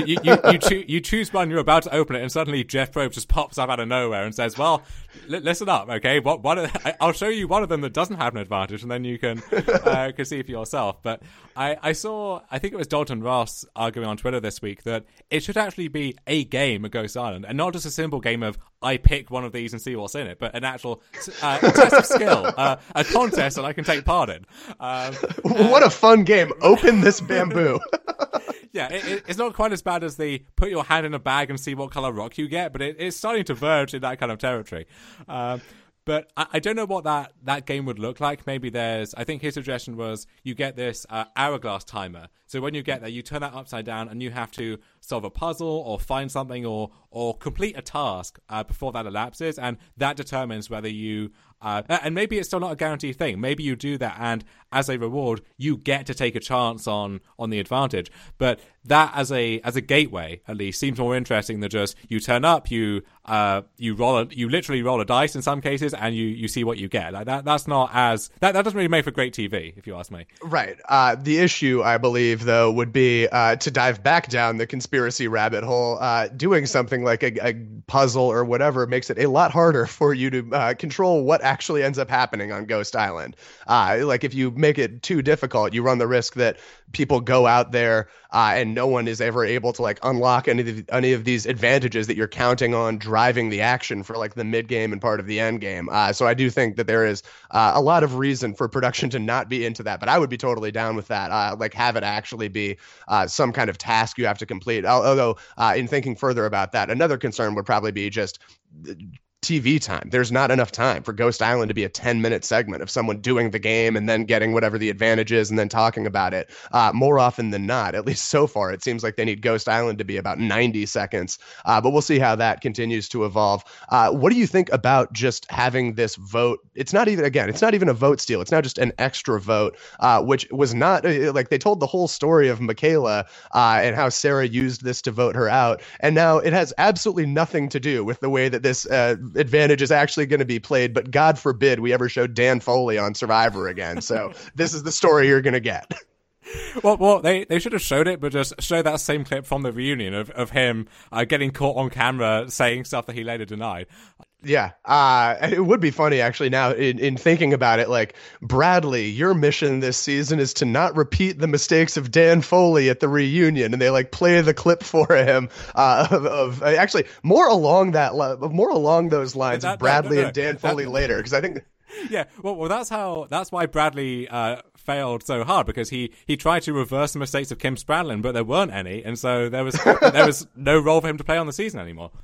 choose one, you're about to open it, and suddenly Jeff Probst just pops up out of nowhere and says, "Well, listen up, okay? I'll show you one of them that doesn't have an advantage, and then you can see for yourself." But I think it was Dalton Ross arguing on Twitter this week that it should actually be a game of Ghost Island, and not just a simple game of I pick one of these and see what's in it, but an actual test of skill, a contest that I can take part in. What a fun game! Open this bamboo. Yeah, it's not quite as bad as the put your hand in a bag and see what color rock you get, but it's starting to verge in that kind of territory. But I don't know what that game would look like. Maybe I think his suggestion was you get this hourglass timer. So when you get there, you turn that upside down and you have to solve a puzzle or find something or complete a task before that elapses. And that determines whether you... and maybe it's still not a guaranteed thing. Maybe you do that and as a reward, you get to take a chance on the advantage. But that as a gateway, at least, seems more interesting than just you turn up, you literally roll a dice in some cases, and you see what you get. Like that's not as that doesn't really make for great TV, if you ask me. Right. The issue, I believe, though, would be to dive back down the conspiracy rabbit hole. Doing something like a puzzle or whatever makes it a lot harder for you to control what actually ends up happening on Ghost Island. Like if you make it too difficult, you run the risk that people go out there and no one is ever able to like unlock any of these advantages that you're counting on driving the action for like the mid game and part of the end game. So I do think that there is a lot of reason for production to not be into that, but I would be totally down with that. Like have it actually be some kind of task you have to complete. Although in thinking further about that, another concern would probably be just TV time. There's not enough time for Ghost Island to be a 10-minute segment of someone doing the game and then getting whatever the advantage is and then talking about it. More often than not, at least so far, it seems like they need Ghost Island to be about 90 seconds. But we'll see how that continues to evolve. What do you think about just having this vote? It's not even a vote steal. It's now just an extra vote, which was not like they told the whole story of Michaela and how Sarah used this to vote her out. And now it has absolutely nothing to do with the way that this advantage is actually going to be played, but God forbid we ever show Dan Foley on Survivor again. So this is the story you're going to get. Well, they should have showed it, but just show that same clip from the reunion of him getting caught on camera saying stuff that he later denied. Yeah, it would be funny actually now in thinking about it, like, Bradley, your mission this season is to not repeat the mistakes of Dan Foley at the reunion, and they like play the clip for him of actually more along those lines of Bradley and Dan Foley later, because I think... Yeah, well, that's why Bradley failed so hard, because he tried to reverse the mistakes of Kim Spradlin, but there weren't any, and so there was no role for him to play on the season anymore.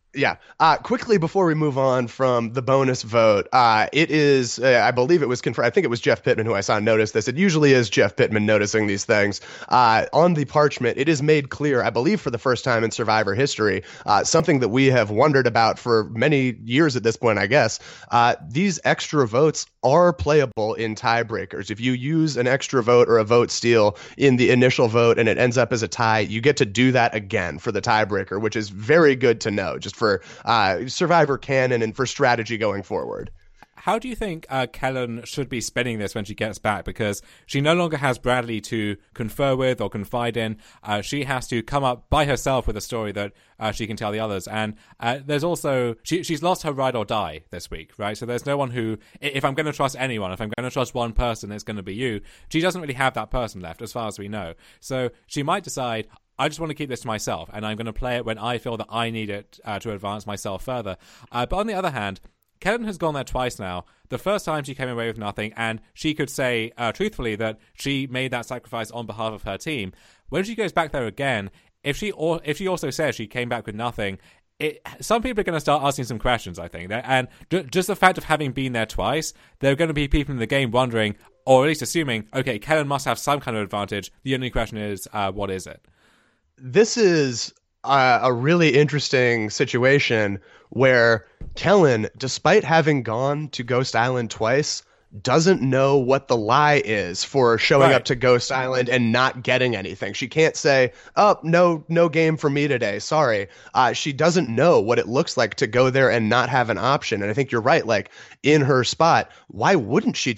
Yeah. Quickly before we move on from the bonus vote, it is, I believe it was confirmed. I think it was Jeff Pittman who I saw notice this. It usually is Jeff Pittman noticing these things. On the parchment, it is made clear, I believe for the first time in Survivor history, something that we have wondered about for many years at this point, I guess. These extra votes are playable in tiebreakers. If you use an extra vote or a vote steal in the initial vote and it ends up as a tie, you get to do that again for the tiebreaker, which is very good to know just for Survivor canon and for strategy going forward. How do you think Kellyn should be spending this when she gets back? Because she no longer has Bradley to confer with or confide in. She has to come up by herself with a story that she can tell the others. And there's also, she's lost her ride or die this week, right? So there's no one who, if I'm going to trust anyone, if I'm going to trust one person, it's going to be you. She doesn't really have that person left, as far as we know. So she might decide, I just want to keep this to myself, and I'm going to play it when I feel that I need it to advance myself further. But on the other hand, Kellyn has gone there twice now. The first time she came away with nothing, and she could say truthfully that she made that sacrifice on behalf of her team. When she goes back there again, if she also says she came back with nothing, some people are going to start asking some questions, I think. And just the fact of having been there twice, there are going to be people in the game wondering, or at least assuming, okay, Kellyn must have some kind of advantage. The only question is, what is it? This is a really interesting situation where Kellyn, despite having gone to Ghost Island twice, doesn't know what the lie is for showing up to Ghost Island and not getting anything. She can't say, "Oh, no game for me today. Sorry." She doesn't know what it looks like to go there and not have an option. And I think you're right. Like in her spot, why wouldn't she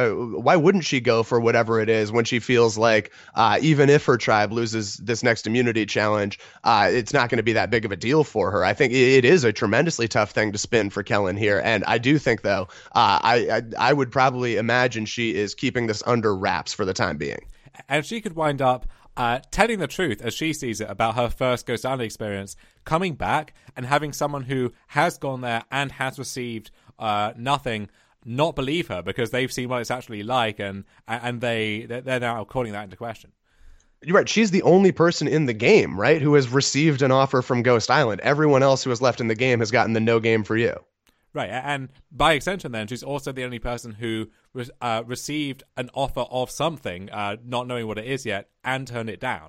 go for whatever it is when she feels like even if her tribe loses this next immunity challenge, it's not going to be that big of a deal for her. I think it is a tremendously tough thing to spin for Kellyn here. And I do think though, I would probably imagine she is keeping this under wraps for the time being. And she could wind up telling the truth as she sees it about her first Ghost Island experience, coming back and having someone who has gone there and has received nothing not believe her because they've seen what it's actually like, and they're now calling that into question. You're right. She's the only person in the game, right, who has received an offer from Ghost Island. Everyone else who has left in the game has gotten the no game for you. Right, and by extension then, she's also the only person who received an offer of something, not knowing what it is yet, and turned it down.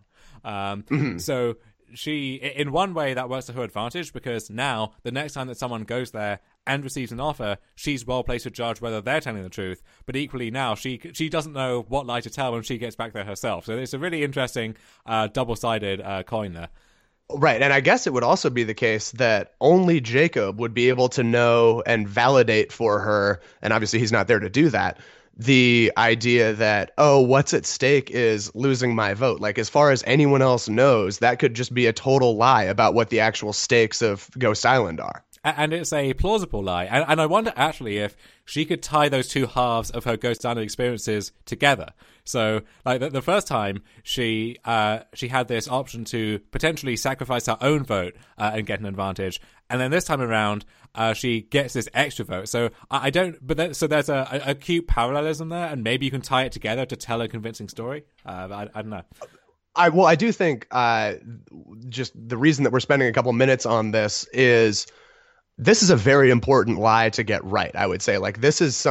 So she, in one way, that works to her advantage, because now, the next time that someone goes there and receives an offer, she's well placed to judge whether they're telling the truth. But equally now, she doesn't know what lie to tell when she gets back there herself. So it's a really interesting double-sided coin there. Right. And I guess it would also be the case that only Jacob would be able to know and validate for her, and obviously he's not there to do that, the idea that, oh, what's at stake is losing my vote. Like, as far as anyone else knows, that could just be a total lie about what the actual stakes of Ghost Island are. And it's a plausible lie. And I wonder, actually, if she could tie those two halves of her Ghost Island experiences together. So, like, the first time, she had this option to potentially sacrifice her own vote and get an advantage. And then this time around, she gets this extra vote. So, so there's a cute parallelism there, and maybe you can tie it together to tell a convincing story. I don't know. I do think just the reason that we're spending a couple minutes on this is a very important lie to get right. I would say, like, this is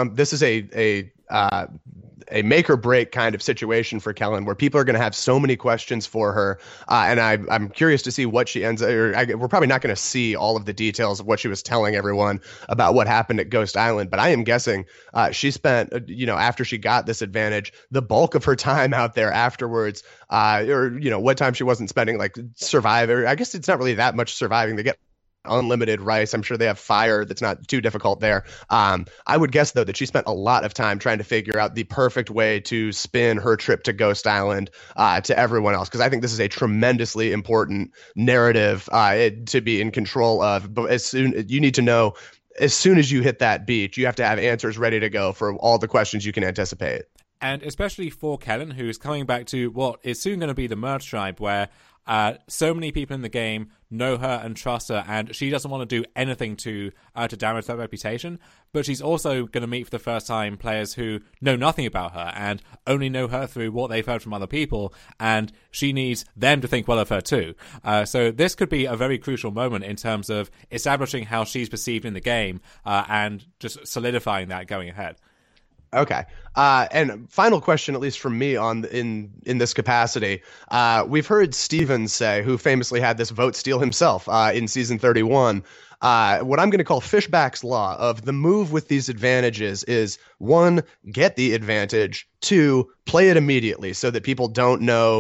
a make or break kind of situation for Kellyn, where people are going to have so many questions for her, and I'm curious to see what she ends. We're probably not going to see all of the details of what she was telling everyone about what happened at Ghost Island, but I am guessing she spent, after she got this advantage, the bulk of her time out there afterwards, or what time she wasn't spending like surviving. I guess it's not really that much surviving. They get unlimited rice. I'm sure they have fire that's not too difficult there. I would guess, though, that she spent a lot of time trying to figure out the perfect way to spin her trip to Ghost Island to everyone else, because I think this is a tremendously important narrative to be in control of. But you need to know, as soon as you hit that beach, you have to have answers ready to go for all the questions you can anticipate. And especially for Kellyn, who's coming back to what is soon going to be the Merge Tribe, where so many people in the game know her and trust her, and she doesn't want to do anything to damage that reputation. But she's also going to meet for the first time players who know nothing about her and only know her through what they've heard from other people, and she needs them to think well of her too. So this could be a very crucial moment in terms of establishing how she's perceived in the game and just solidifying that going ahead. Okay. And final question, at least from me in this capacity. We've heard Stevens say, who famously had this vote steal himself in season 31, what I'm going to call Fishback's law of the move with these advantages is 1, get the advantage, 2, play it immediately so that people don't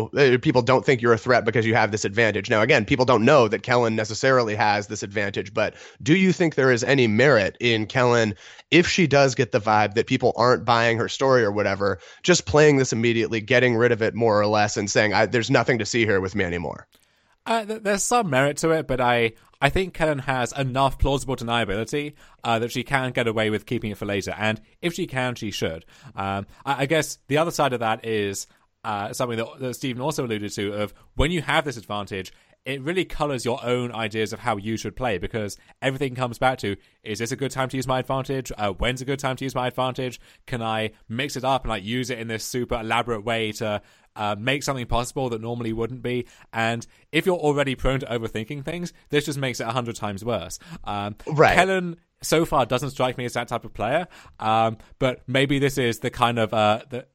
think you're a threat because you have this advantage. Now, again, people don't know that Kellen necessarily has this advantage, but do you think there is any merit in Kellen, if she does get the vibe that people aren't buying her story or whatever, just playing this immediately, getting rid of it more or less and saying, there's nothing to see here with me anymore? There's some merit to it, but I think Kellen has enough plausible deniability that she can get away with keeping it for later. And if she can, she should. I guess the other side of that is something that Stephen also alluded to, of when you have this advantage, it really colors your own ideas of how you should play, because everything comes back to, is this a good time to use my advantage? When's a good time to use my advantage? Can I mix it up and use it in this super elaborate way to make something possible that normally wouldn't be? And if you're already prone to overthinking things, this just makes it 100 times worse. Right. Kellen so far doesn't strike me as that type of player, but maybe this is the kind of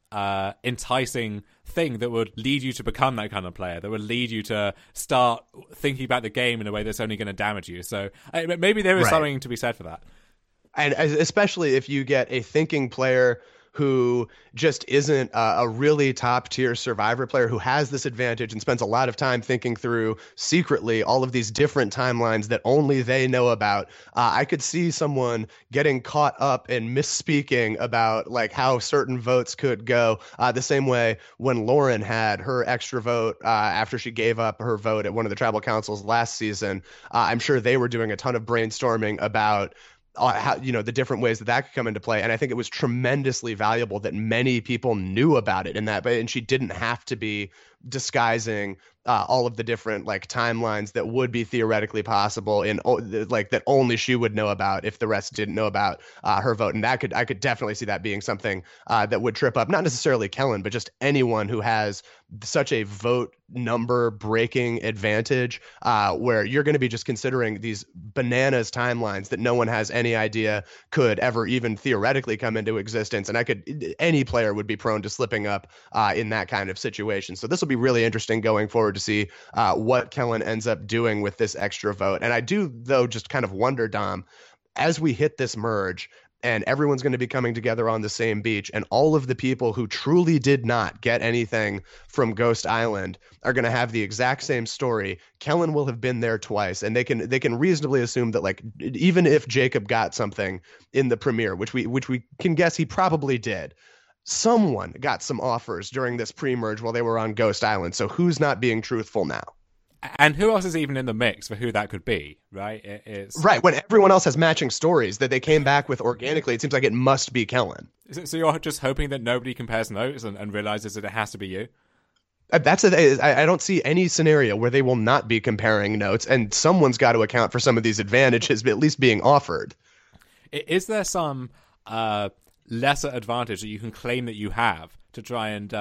enticing thing that would lead you to become that kind of player, that would lead you to start thinking about the game in a way that's only going to damage you. So maybe there is something to be said for that. And especially if you get a thinking player who just isn't a really top tier survivor player who has this advantage and spends a lot of time thinking through secretly all of these different timelines that only they know about. I could see someone getting caught up in misspeaking about how certain votes could go, the same way when Lauren had her extra vote after she gave up her vote at one of the tribal councils last season. I'm sure they were doing a ton of brainstorming about how, the different ways that could come into play. And I think it was tremendously valuable that many people knew about it and she didn't have to be disguising all of the different timelines that would be theoretically possible in that only she would know about if the rest didn't know about her vote. And I could definitely see that being something that would trip up not necessarily Kellen, but just anyone who has such a vote number breaking advantage, where you're going to be just considering these bananas timelines that no one has any idea could ever even theoretically come into existence. And any player would be prone to slipping up in that kind of situation. So this will be really interesting going forward to see what Kellen ends up doing with this extra vote. And I do, though, just kind of wonder, Dom, as we hit this merge and everyone's going to be coming together on the same beach, and all of the people who truly did not get anything from Ghost Island are going to have the exact same story. Kellen will have been there twice, and they can reasonably assume that even if Jacob got something in the premiere, which we can guess he probably did, someone got some offers during this pre-merge while they were on Ghost Island. So who's not being truthful now? And who else is even in the mix for who that could be, right? It's right, when everyone else has matching stories that they came back with organically, it seems like it must be Kellen. So you're just hoping that nobody compares notes and realizes that it has to be you? I don't see any scenario where they will not be comparing notes, and someone's got to account for some of these advantages at least being offered. Is there some lesser advantage that you can claim that you have to try and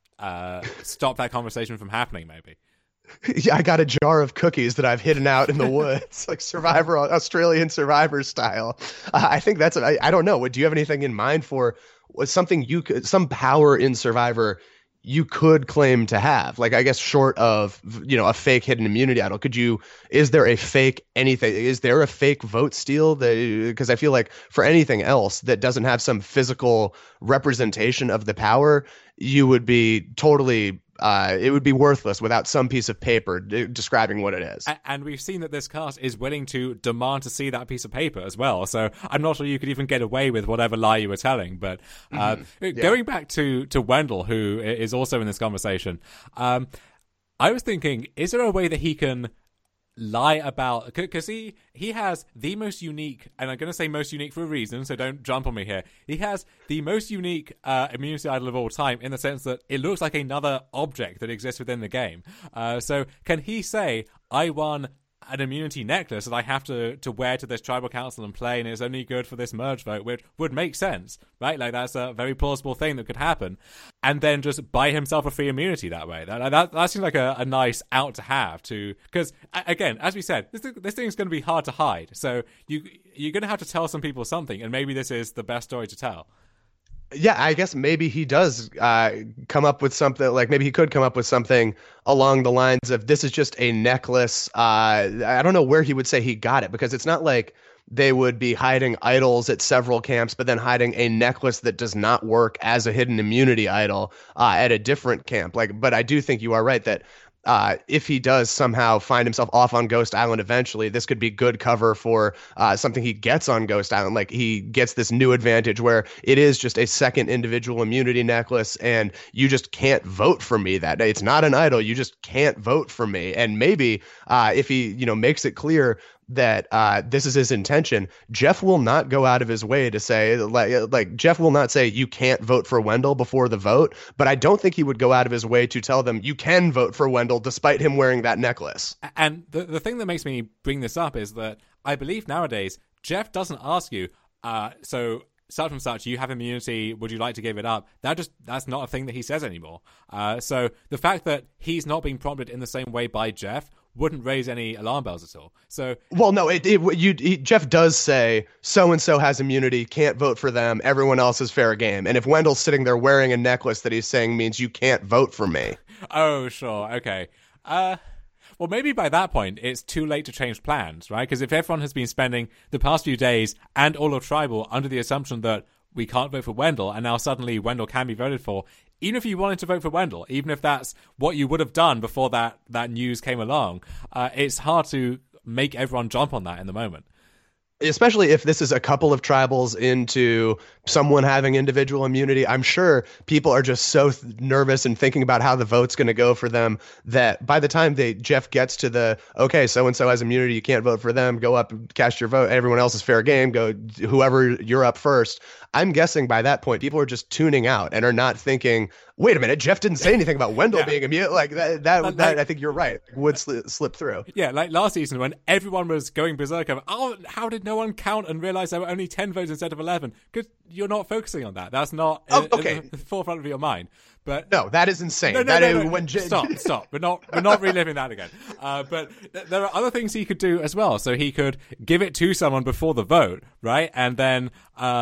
stop that conversation from happening, maybe? Yeah, I got a jar of cookies that I've hidden out in the woods, Australian Survivor style. I think that's I don't know. Do you have anything in mind for something some power in Survivor you could claim to have? I guess short of, a fake hidden immunity idol, is there a fake anything? Is there a fake vote steal? Because I feel like for anything else that doesn't have some physical representation of the power, you would be totally it would be worthless without some piece of paper describing what it is. And we've seen that this cast is willing to demand to see that piece of paper as well. So I'm not sure you could even get away with whatever lie you were telling. But going back to Wendell, who is also in this conversation, I was thinking, is there a way that he can lie about, because he has the most unique, and I'm going to say most unique for a reason, so don't jump on me here. He has the most unique immunity idol of all time in the sense that it looks like another object that exists within the game. So can he say, I won an immunity necklace that I have to wear to this tribal council and play, and it's only good for this merge vote, which would make sense, right? Like, that's a very plausible thing that could happen, and then just buy himself a free immunity that way. That seems like a nice out to have, to, because again, as we said, this thing's going to be hard to hide, so you're going to have to tell some people something, and maybe this is the best story to tell. Yeah, I guess maybe he does come up with something, like maybe he could come up with something along the lines of, this is just a necklace. I don't know where he would say he got it, because it's not like they would be hiding idols at several camps, but then hiding a necklace that does not work as a hidden immunity idol at a different camp. But I do think you are right that if he does somehow find himself off on Ghost Island eventually, this could be good cover for something he gets on Ghost Island. Like, he gets this new advantage where it is just a second individual immunity necklace, and you just can't vote for me that day. It's not an idol. You just can't vote for me. And maybe if he, makes it clear that this is his intention, Jeff will not go out of his way to say, like Jeff will not say you can't vote for Wendell before the vote, but I don't think he would go out of his way to tell them you can vote for Wendell despite him wearing that necklace. And the thing that makes me bring this up is that I believe nowadays Jeff doesn't ask you, so such and such, you have immunity, would you like to give it up? That's not a thing that he says anymore. So the fact that he's not being prompted in the same way by Jeff wouldn't raise any alarm bells at all. So, well, no, Jeff does say so-and-so has immunity, can't vote for them, everyone else is fair game. And if Wendell's sitting there wearing a necklace that he's saying means you can't vote for me. Oh, sure, okay. Well, maybe by that point, it's too late to change plans, right? Because if everyone has been spending the past few days and all of Tribal under the assumption that we can't vote for Wendell, and now suddenly Wendell can be voted for, even if you wanted to vote for Wendell, even if that's what you would have done before that news came along, it's hard to make everyone jump on that in the moment. Especially if this is a couple of tribals into someone having individual immunity. I'm sure people are just so nervous and thinking about how the vote's going to go for them that by the time Jeff gets to the, okay, so-and-so has immunity, you can't vote for them, go up and cast your vote, everyone else is fair game, go whoever, you're up first. I'm guessing by that point, people are just tuning out and are not thinking, wait a minute, Jeff didn't say anything about Wendell being immune. Like that I think you're right, would slip through. Yeah, like last season when everyone was going berserk over, how did no one count and realize there were only 10 votes instead of 11? Because you're not focusing on that. That's not okay. In the forefront of your mind. But no, that is insane. Stop. We're not reliving that again. But there are other things he could do as well. So he could give it to someone before the vote, right? And then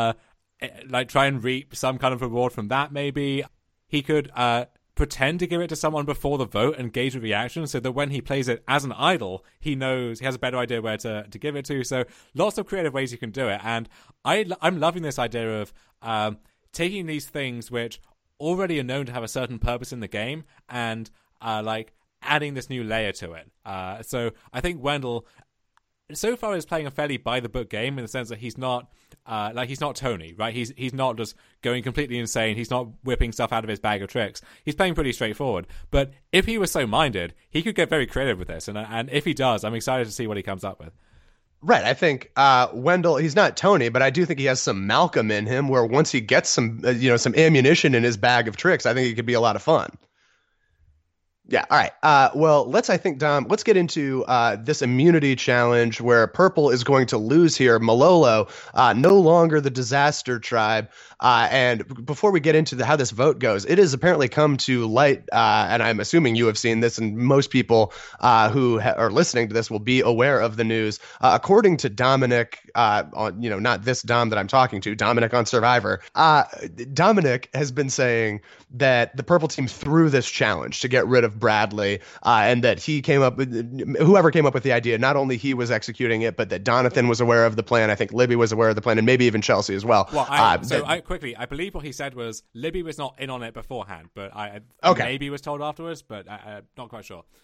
try and reap some kind of reward from that, maybe. He could pretend to give it to someone before the vote and gauge a reaction so that when he plays it as an idol, he knows, he has a better idea where to give it to. So lots of creative ways you can do it. And I'm loving this idea of taking these things which already are known to have a certain purpose in the game and adding this new layer to it. So I think Wendell so far is playing a fairly by-the-book game in the sense that he's not Tony, right? He's not just going completely insane. He's not whipping stuff out of his bag of tricks. He's playing pretty straightforward. But if he was so minded, he could get very creative with this. And if he does, I'm excited to see what he comes up with. Right. I think Wendell, he's not Tony, but I do think he has some Malcolm in him where once he gets some ammunition in his bag of tricks, I think it could be a lot of fun. Yeah. All right. Well, let's get into this immunity challenge where Purple is going to lose here. Malolo, no longer the disaster tribe. And before we get into how this vote goes, it has apparently come to light, and I'm assuming you have seen this, and most people who are listening to this will be aware of the news. According to Dominic, not this Dom that I'm talking to, Dominic on Survivor, Dominic has been saying that the Purple team threw this challenge to get rid of Bradley, and that whoever came up with the idea, not only he was executing it, but that Donathan was aware of the plan. I think Libby was aware of the plan, and maybe even Chelsea as well. Well, I believe what he said was Libby was not in on it beforehand, but maybe was told afterwards, but I'm not quite sure.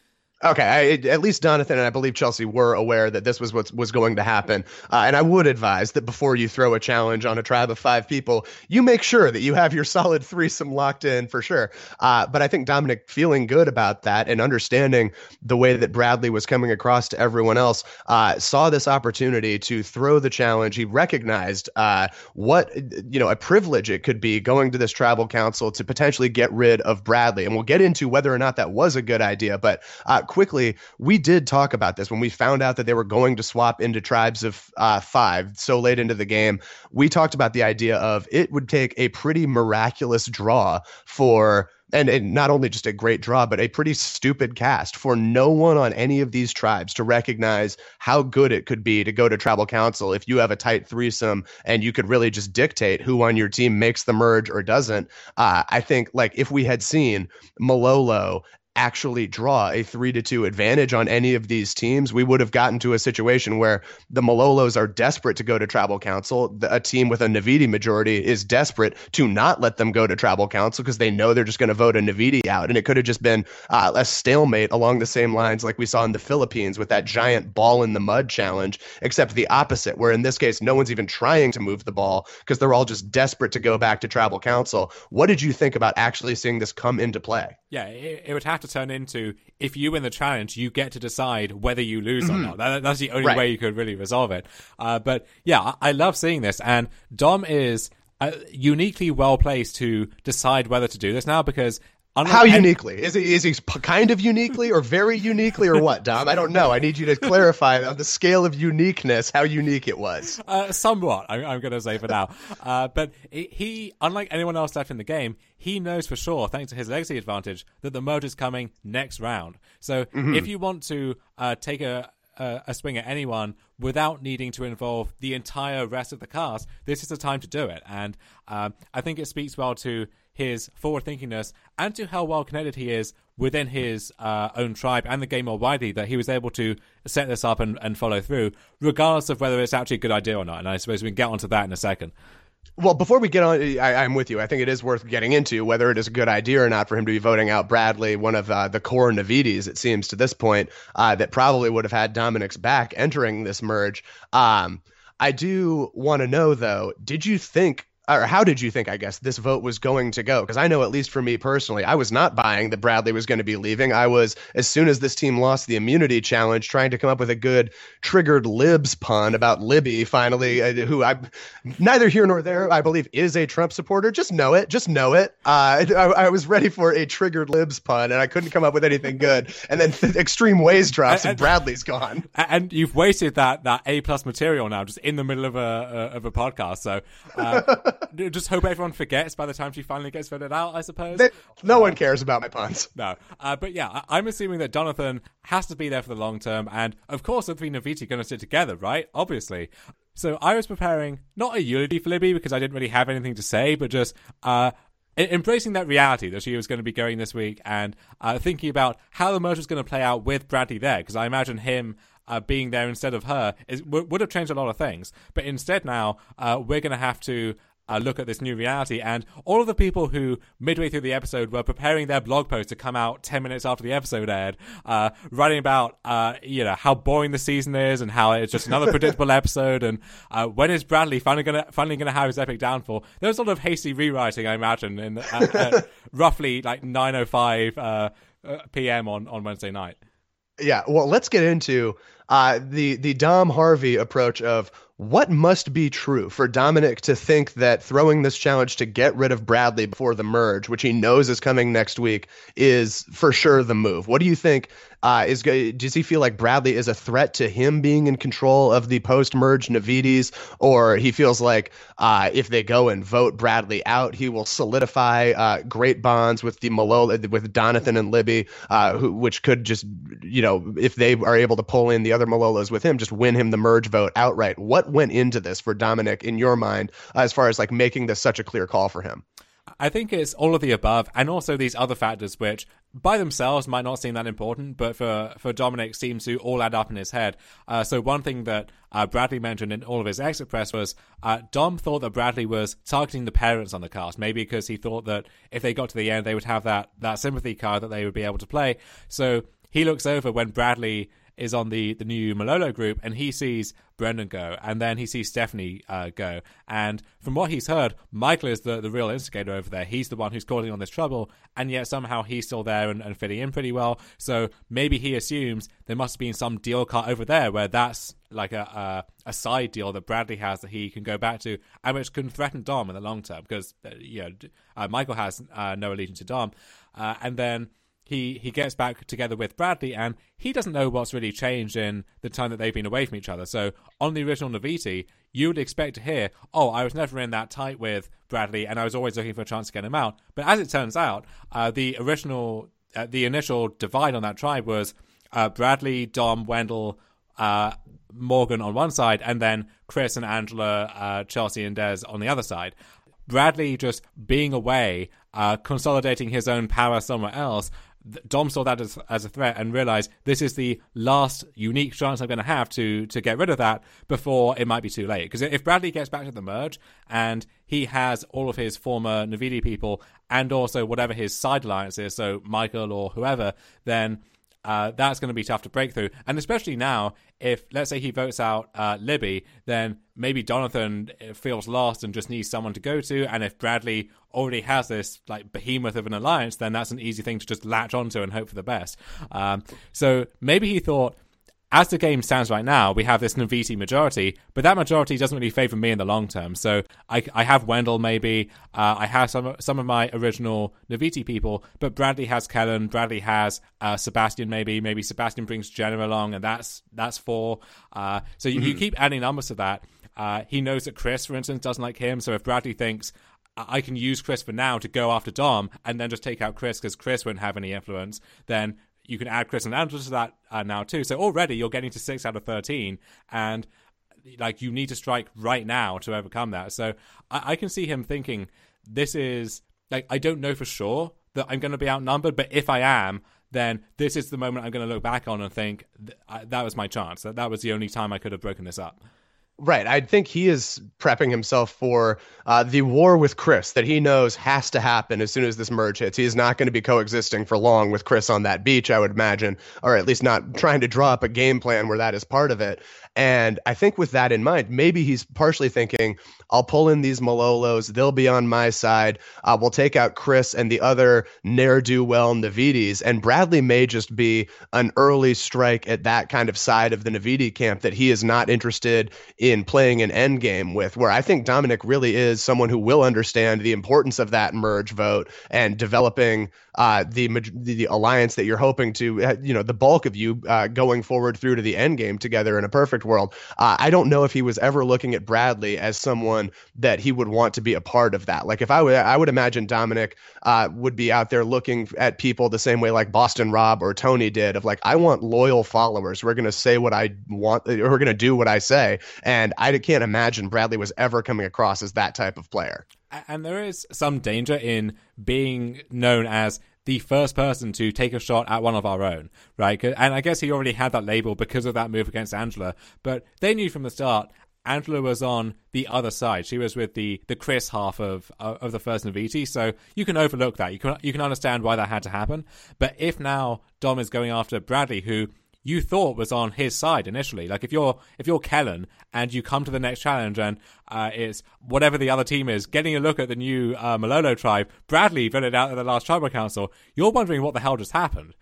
Okay, at least Donathan and I believe Chelsea were aware that this was what was going to happen. And I would advise that before you throw a challenge on a tribe of 5 people, you make sure that you have your solid threesome locked in for sure. But I think Dominic feeling good about that and understanding the way that Bradley was coming across to everyone else, saw this opportunity to throw the challenge. He recognized what, a privilege it could be going to this tribal council to potentially get rid of Bradley. And we'll get into whether or not that was a good idea. But quickly, we did talk about this when we found out that they were going to swap into tribes of 5 so late into the game. We talked about the idea of it would take a pretty miraculous draw for, and not only just a great draw, but a pretty stupid cast for no one on any of these tribes to recognize how good it could be to go to tribal council if you have a tight threesome and you could really just dictate who on your team makes the merge or doesn't. I think like if we had seen Malolo actually draw a 3-2 advantage on any of these teams, we would have gotten to a situation where the Malolos are desperate to go to tribal council. A team with a Navidi majority is desperate to not let them go to tribal council because they know they're just going to vote a Navidi out. And it could have just been a stalemate along the same lines like we saw in the Philippines with that giant ball in the mud challenge, except the opposite, where in this case, no one's even trying to move the ball because they're all just desperate to go back to tribal council. What did you think about actually seeing this come into play? Yeah, it would have to turn into, if you win the challenge, you get to decide whether you lose or not. That's the only way you could really resolve it. But yeah, I love seeing this. And Dom is uniquely well placed to decide whether to do this now because... How uniquely? Is he kind of uniquely or very uniquely or what, Dom? I don't know. I need you to clarify on the scale of uniqueness how unique it was. Somewhat, I'm going to say for now. But he, unlike anyone else left in the game, he knows for sure, thanks to his legacy advantage, that the merge is coming next round. So if you want to take a swing at anyone without needing to involve the entire rest of the cast, this is the time to do it. And I think it speaks well to his forward-thinkingness and to how well connected he is within his own tribe and the game more widely, that he was able to set this up and follow through, regardless of whether it's actually a good idea or not. And I suppose we can get onto that in a second. Well, before we get on, I'm with you. I think it is worth getting into whether it is a good idea or not for him to be voting out Bradley, one of the core Navidis, it seems, to this point, that probably would have had Dominic's back entering this merge. I do want to know, though, did you think, or how did you think, I guess, this vote was going to go? Because I know, at least for me personally, I was not buying that Bradley was going to be leaving. I was, as soon as this team lost the immunity challenge, trying to come up with a good triggered Libs pun about Libby, finally, who I, neither here nor there, I believe, is a Trump supporter. Just know it. I was ready for a triggered Libs pun, and I couldn't come up with anything good. And then Extreme Ways drops, and Bradley's gone. And you've wasted that A+ material now, just in the middle of a podcast. So... just hope everyone forgets by the time she finally gets voted out, I suppose. No one cares about my puns. No. But yeah, I'm assuming that Donathan has to be there for the long term. And of course, the three Naviti are going to sit together, right? Obviously. So I was preparing not a eulogy for Libby because I didn't really have anything to say, but just embracing that reality that she was going to be going this week and thinking about how the merge was going to play out with Bradley there. Because I imagine him being there instead of her would have changed a lot of things. But instead now, we're going to have to look at this new reality, and all of the people who midway through the episode were preparing their blog post to come out 10 minutes after the episode aired, writing about how boring the season is and how it's just another predictable episode, and when is Bradley finally gonna have his epic downfall. There was a lot of hasty rewriting, I imagine, in roughly like 9:05 p.m. on Wednesday night. Yeah, well, let's get into the Dom Harvey approach of what must be true for Dominic to think that throwing this challenge to get rid of Bradley before the merge, which he knows is coming next week, is for sure the move. What do you think? Does he feel like Bradley is a threat to him being in control of the post-merge Navidis, or he feels like if they go and vote Bradley out, he will solidify great bonds with the Malolo, with Donathan and Libby, which could just, if they are able to pull in the other Malolos with him, just win him the merge vote outright. What went into this for Dominic in your mind as far as like making this such a clear call for him? I think it's all of the above, and also these other factors which by themselves might not seem that important, but for Dominic seems to all add up in his head. So one thing that Bradley mentioned in all of his exit press was Dom thought that Bradley was targeting the parents on the cast, maybe because he thought that if they got to the end, they would have that sympathy card that they would be able to play. So he looks over when Bradley is on the new Malolo group, and he sees Brendan go, and then he sees Stephanie go. And from what he's heard, Michael is the real instigator over there. He's the one who's causing all this trouble, and yet somehow he's still there and fitting in pretty well. So maybe he assumes there must have been some deal cut over there where that's like a side deal that Bradley has that he can go back to, and which can threaten Dom in the long term, because Michael has no allegiance to Dom. And then he gets back together with Bradley, and he doesn't know what's really changed in the time that they've been away from each other. So on the original Naviti, you would expect to hear, oh, I was never in that tight with Bradley, and I was always looking for a chance to get him out. But as it turns out, the initial divide on that tribe was Bradley, Dom, Wendell, Morgan on one side, and then Chris and Angela, Chelsea and Des on the other side. Bradley just being away, consolidating his own power somewhere else, Dom saw that as a threat and realized this is the last unique chance I'm going to have to get rid of that before it might be too late. Because if Bradley gets back to the merge and he has all of his former Navidi people and also whatever his side alliance is, so Michael or whoever, then that's going to be tough to break through. And especially now, if, let's say, he votes out Libby, then maybe Jonathan feels lost and just needs someone to go to. And if Bradley already has this like behemoth of an alliance, then that's an easy thing to just latch onto and hope for the best. So maybe he thought, as the game stands right now, we have this Naviti majority, but that majority doesn't really favor me in the long term. So I have Wendell maybe, I have some of my original Naviti people, but Bradley has Kellen, Bradley has Sebastian maybe Sebastian brings Jenna along, and that's 4. So you keep adding numbers to that. He knows that Chris, for instance, doesn't like him, so if Bradley thinks, I can use Chris for now to go after Dom and then just take out Chris because Chris won't have any influence, then you can add Chris and Angela to that now too. So already you're getting to 6 out of 13, and like you need to strike right now to overcome that. So I can see him thinking, this is like, I don't know for sure that I'm going to be outnumbered, but if I am, then this is the moment I'm going to look back on and think that was my chance. That was the only time I could have broken this up. Right. I think he is prepping himself for the war with Chris that he knows has to happen as soon as this merge hits. He is not going to be coexisting for long with Chris on that beach, I would imagine, or at least not trying to draw up a game plan where that is part of it. And I think with that in mind, maybe he's partially thinking, I'll pull in these Malolos. They'll be on my side. We'll take out Chris and the other ne'er-do-well Navidis. And Bradley may just be an early strike at that kind of side of the Navidi camp that he is not interested in playing an end game with, where I think Dominic really is someone who will understand the importance of that merge vote and developing the alliance that you're hoping to, the bulk of you going forward through to the end game together in a perfect world. I don't know if he was ever looking at Bradley as someone that he would want to be a part of that. Like if I would imagine Dominic would be out there looking at people the same way like Boston Rob or Tony did, of like, I want loyal followers. We're going to say what I want, or we're going to do what I say. And I can't imagine Bradley was ever coming across as that type of player. And there is some danger in being known as the first person to take a shot at one of our own, right? And I guess he already had that label because of that move against Angela, but they knew from the start Angela was on the other side. She was with the Chris half of the first Naviti, so you can overlook that. You can understand why that had to happen. But if now Dom is going after Bradley, who you thought was on his side initially, like if you're Kellen and you come to the next challenge and it's whatever the other team is, getting a look at the new Malolo tribe, Bradley voted out at the last tribal council, you're wondering what the hell just happened.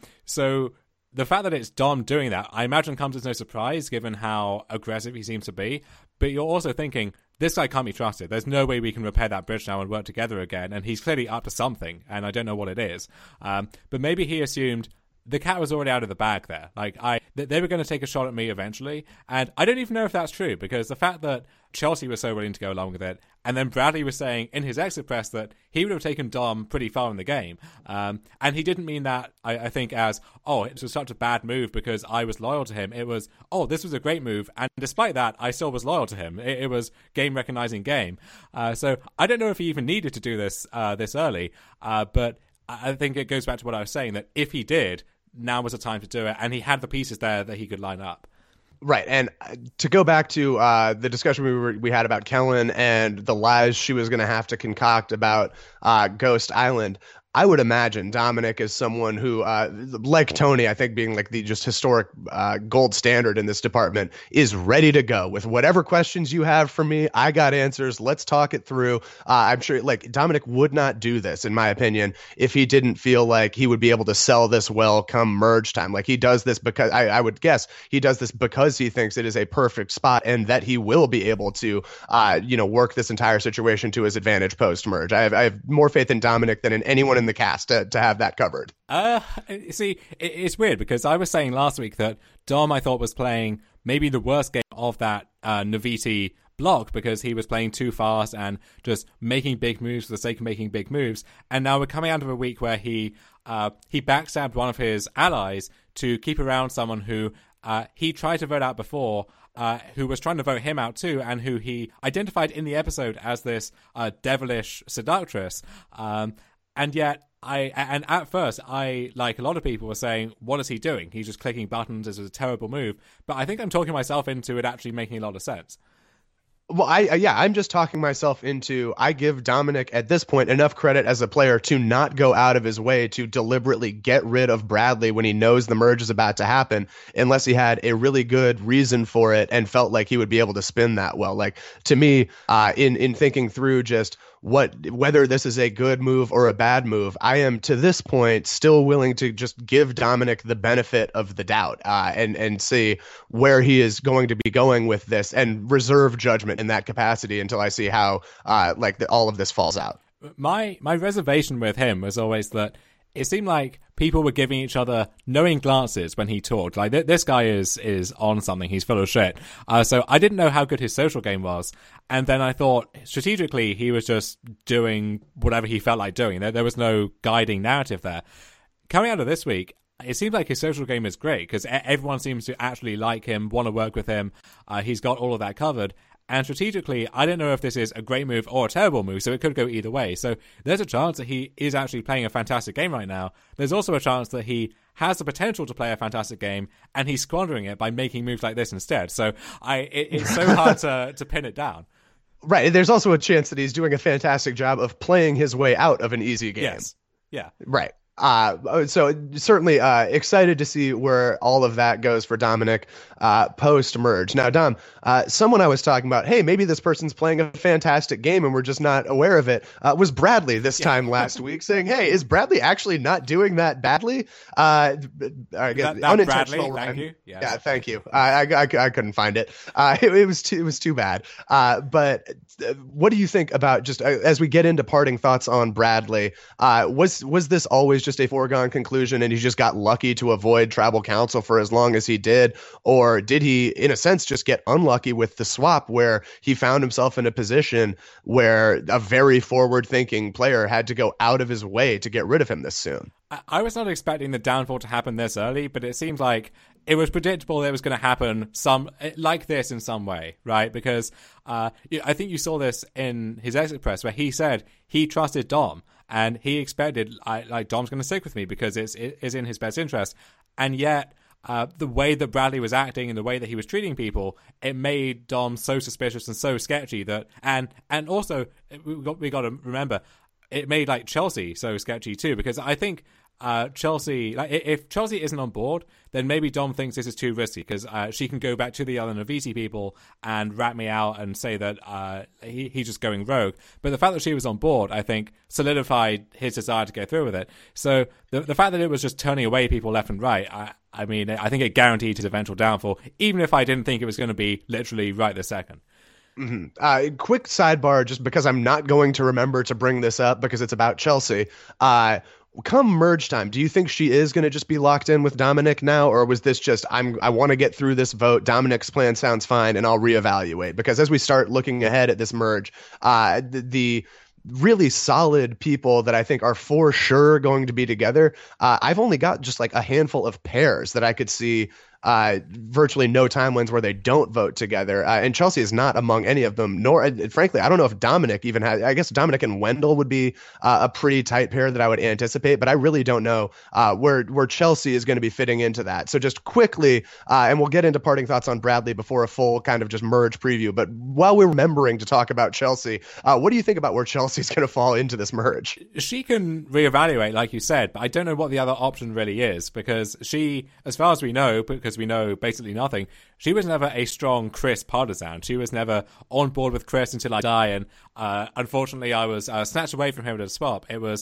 So the fact that it's Dom doing that, I imagine comes as no surprise given how aggressive he seems to be. But you're also thinking, this guy can't be trusted. There's no way we can repair that bridge now and work together again. And he's clearly up to something, and I don't know what it is. But maybe he assumed the cat was already out of the bag there. Like they were going to take a shot at me eventually, and I don't even know if that's true, because the fact that Chelsea was so willing to go along with it, and then Bradley was saying in his exit press that he would have taken Dom pretty far in the game, and he didn't mean that, I think, as, oh, it was such a bad move because I was loyal to him. It was, oh, this was a great move, and despite that, I still was loyal to him. It was game recognizing game. So I don't know if he even needed to do this this early, but I think it goes back to what I was saying, that if he did, now was the time to do it, and he had the pieces there that he could line up. Right, and to go back to the discussion we had about Kellen and the lies she was going to have to concoct about Ghost Island, I would imagine Dominic is someone who, like Tony, I think being like the just historic gold standard in this department, is ready to go with whatever questions you have for me. I got answers. Let's talk it through. I'm sure like Dominic would not do this, in my opinion, if he didn't feel like he would be able to sell this well come merge time. Like he does this because I would guess he does this because he thinks it is a perfect spot and that he will be able to, work this entire situation to his advantage post merge. I have more faith in Dominic than in anyone in the cast to have that covered. See, it's weird because I was saying last week that Dom I thought was playing maybe the worst game of that Naviti block because he was playing too fast and just making big moves for the sake of making big moves. And now we're coming out of a week where he backstabbed one of his allies to keep around someone who he tried to vote out before, who was trying to vote him out too, and who he identified in the episode as this devilish seductress. And yet, at first, I, like a lot of people, were saying, what is he doing? He's just clicking buttons. This is a terrible move. But I think I'm talking myself into it actually making a lot of sense. Well, I'm just talking myself into, I give Dominic at this point enough credit as a player to not go out of his way to deliberately get rid of Bradley when he knows the merge is about to happen, unless he had a really good reason for it and felt like he would be able to spin that well. Like, to me, in thinking through just whether this is a good move or a bad move, I am to this point still willing to just give Dominic the benefit of the doubt and see where he is going to be going with this and reserve judgment in that capacity until I see how all of this falls out. My reservation with him was always that it seemed like people were giving each other knowing glances when he talked. Like, this guy is on something. He's full of shit. So I didn't know how good his social game was. And then I thought, strategically, he was just doing whatever he felt like doing. There was no guiding narrative there. Coming out of this week, it seems like his social game is great because everyone seems to actually like him, want to work with him. He's got all of that covered. And strategically, I don't know if this is a great move or a terrible move, so it could go either way. So there's a chance that he is actually playing a fantastic game right now. There's also a chance that he has the potential to play a fantastic game, and he's squandering it by making moves like this instead. So it's so hard to pin it down. Right. There's also a chance that he's doing a fantastic job of playing his way out of an easy game. Yes. Yeah. Right. So certainly excited to see where all of that goes for Dominic post merge. Now, Dom, someone I was talking about, hey, maybe this person's playing a fantastic game and we're just not aware of it, was Bradley this time last week, saying, hey, is Bradley actually not doing that badly? I guess unintentional. Bradley, thank you. Yeah, thank you. I couldn't find it. It was too bad. But what do you think about just as we get into parting thoughts on Bradley? Was this always just a foregone conclusion and he just got lucky to avoid tribal council for as long as he did? Or did he, in a sense, just get unlucky with the swap where he found himself in a position where a very forward-thinking player had to go out of his way to get rid of him this soon? I was not expecting the downfall to happen this early, but it seems like it was predictable it was going to happen like this in some way, right? Because I think you saw this in his exit press where he said he trusted Dom and he expected Dom's going to stick with me because it's in his best interest. And yet the way that Bradley was acting and the way that he was treating people, it made Dom so suspicious and so sketchy that and also we got to remember it made Chelsea so sketchy too, because I think Chelsea, if Chelsea isn't on board, then maybe Dom thinks this is too risky because she can go back to the other Naviti people and rat me out and say that he's just going rogue. But the fact that she was on board, I think, solidified his desire to go through with it. So the fact that it was just turning away people left and right, I mean, I think it guaranteed his eventual downfall, even if I didn't think it was going to be literally right this second. Mm-hmm. Quick sidebar, just because I'm not going to remember to bring this up because it's about Chelsea. Come merge time, do you think she is going to just be locked in with Dominic now, or was this just I want to get through this vote, Dominic's plan sounds fine, and I'll reevaluate? Because as we start looking ahead at this merge, the really solid people that I think are for sure going to be together, I've only got just a handful of pairs that I could see virtually no timelines where they don't vote together. And Chelsea is not among any of them, nor, frankly, I don't know if Dominic even has. I guess Dominic and Wendell would be a pretty tight pair that I would anticipate, but I really don't know where Chelsea is going to be fitting into that. So just quickly, and we'll get into parting thoughts on Bradley before a full kind of just merge preview. But while we're remembering to talk about Chelsea, what do you think about where Chelsea's going to fall into this merge? She can reevaluate, like you said, but I don't know what the other option really is, because she, as far as we know, because we know basically nothing, she was never a strong Chris partisan. She was never on board with Chris until I die, and unfortunately I was snatched away from him at a swap. It was,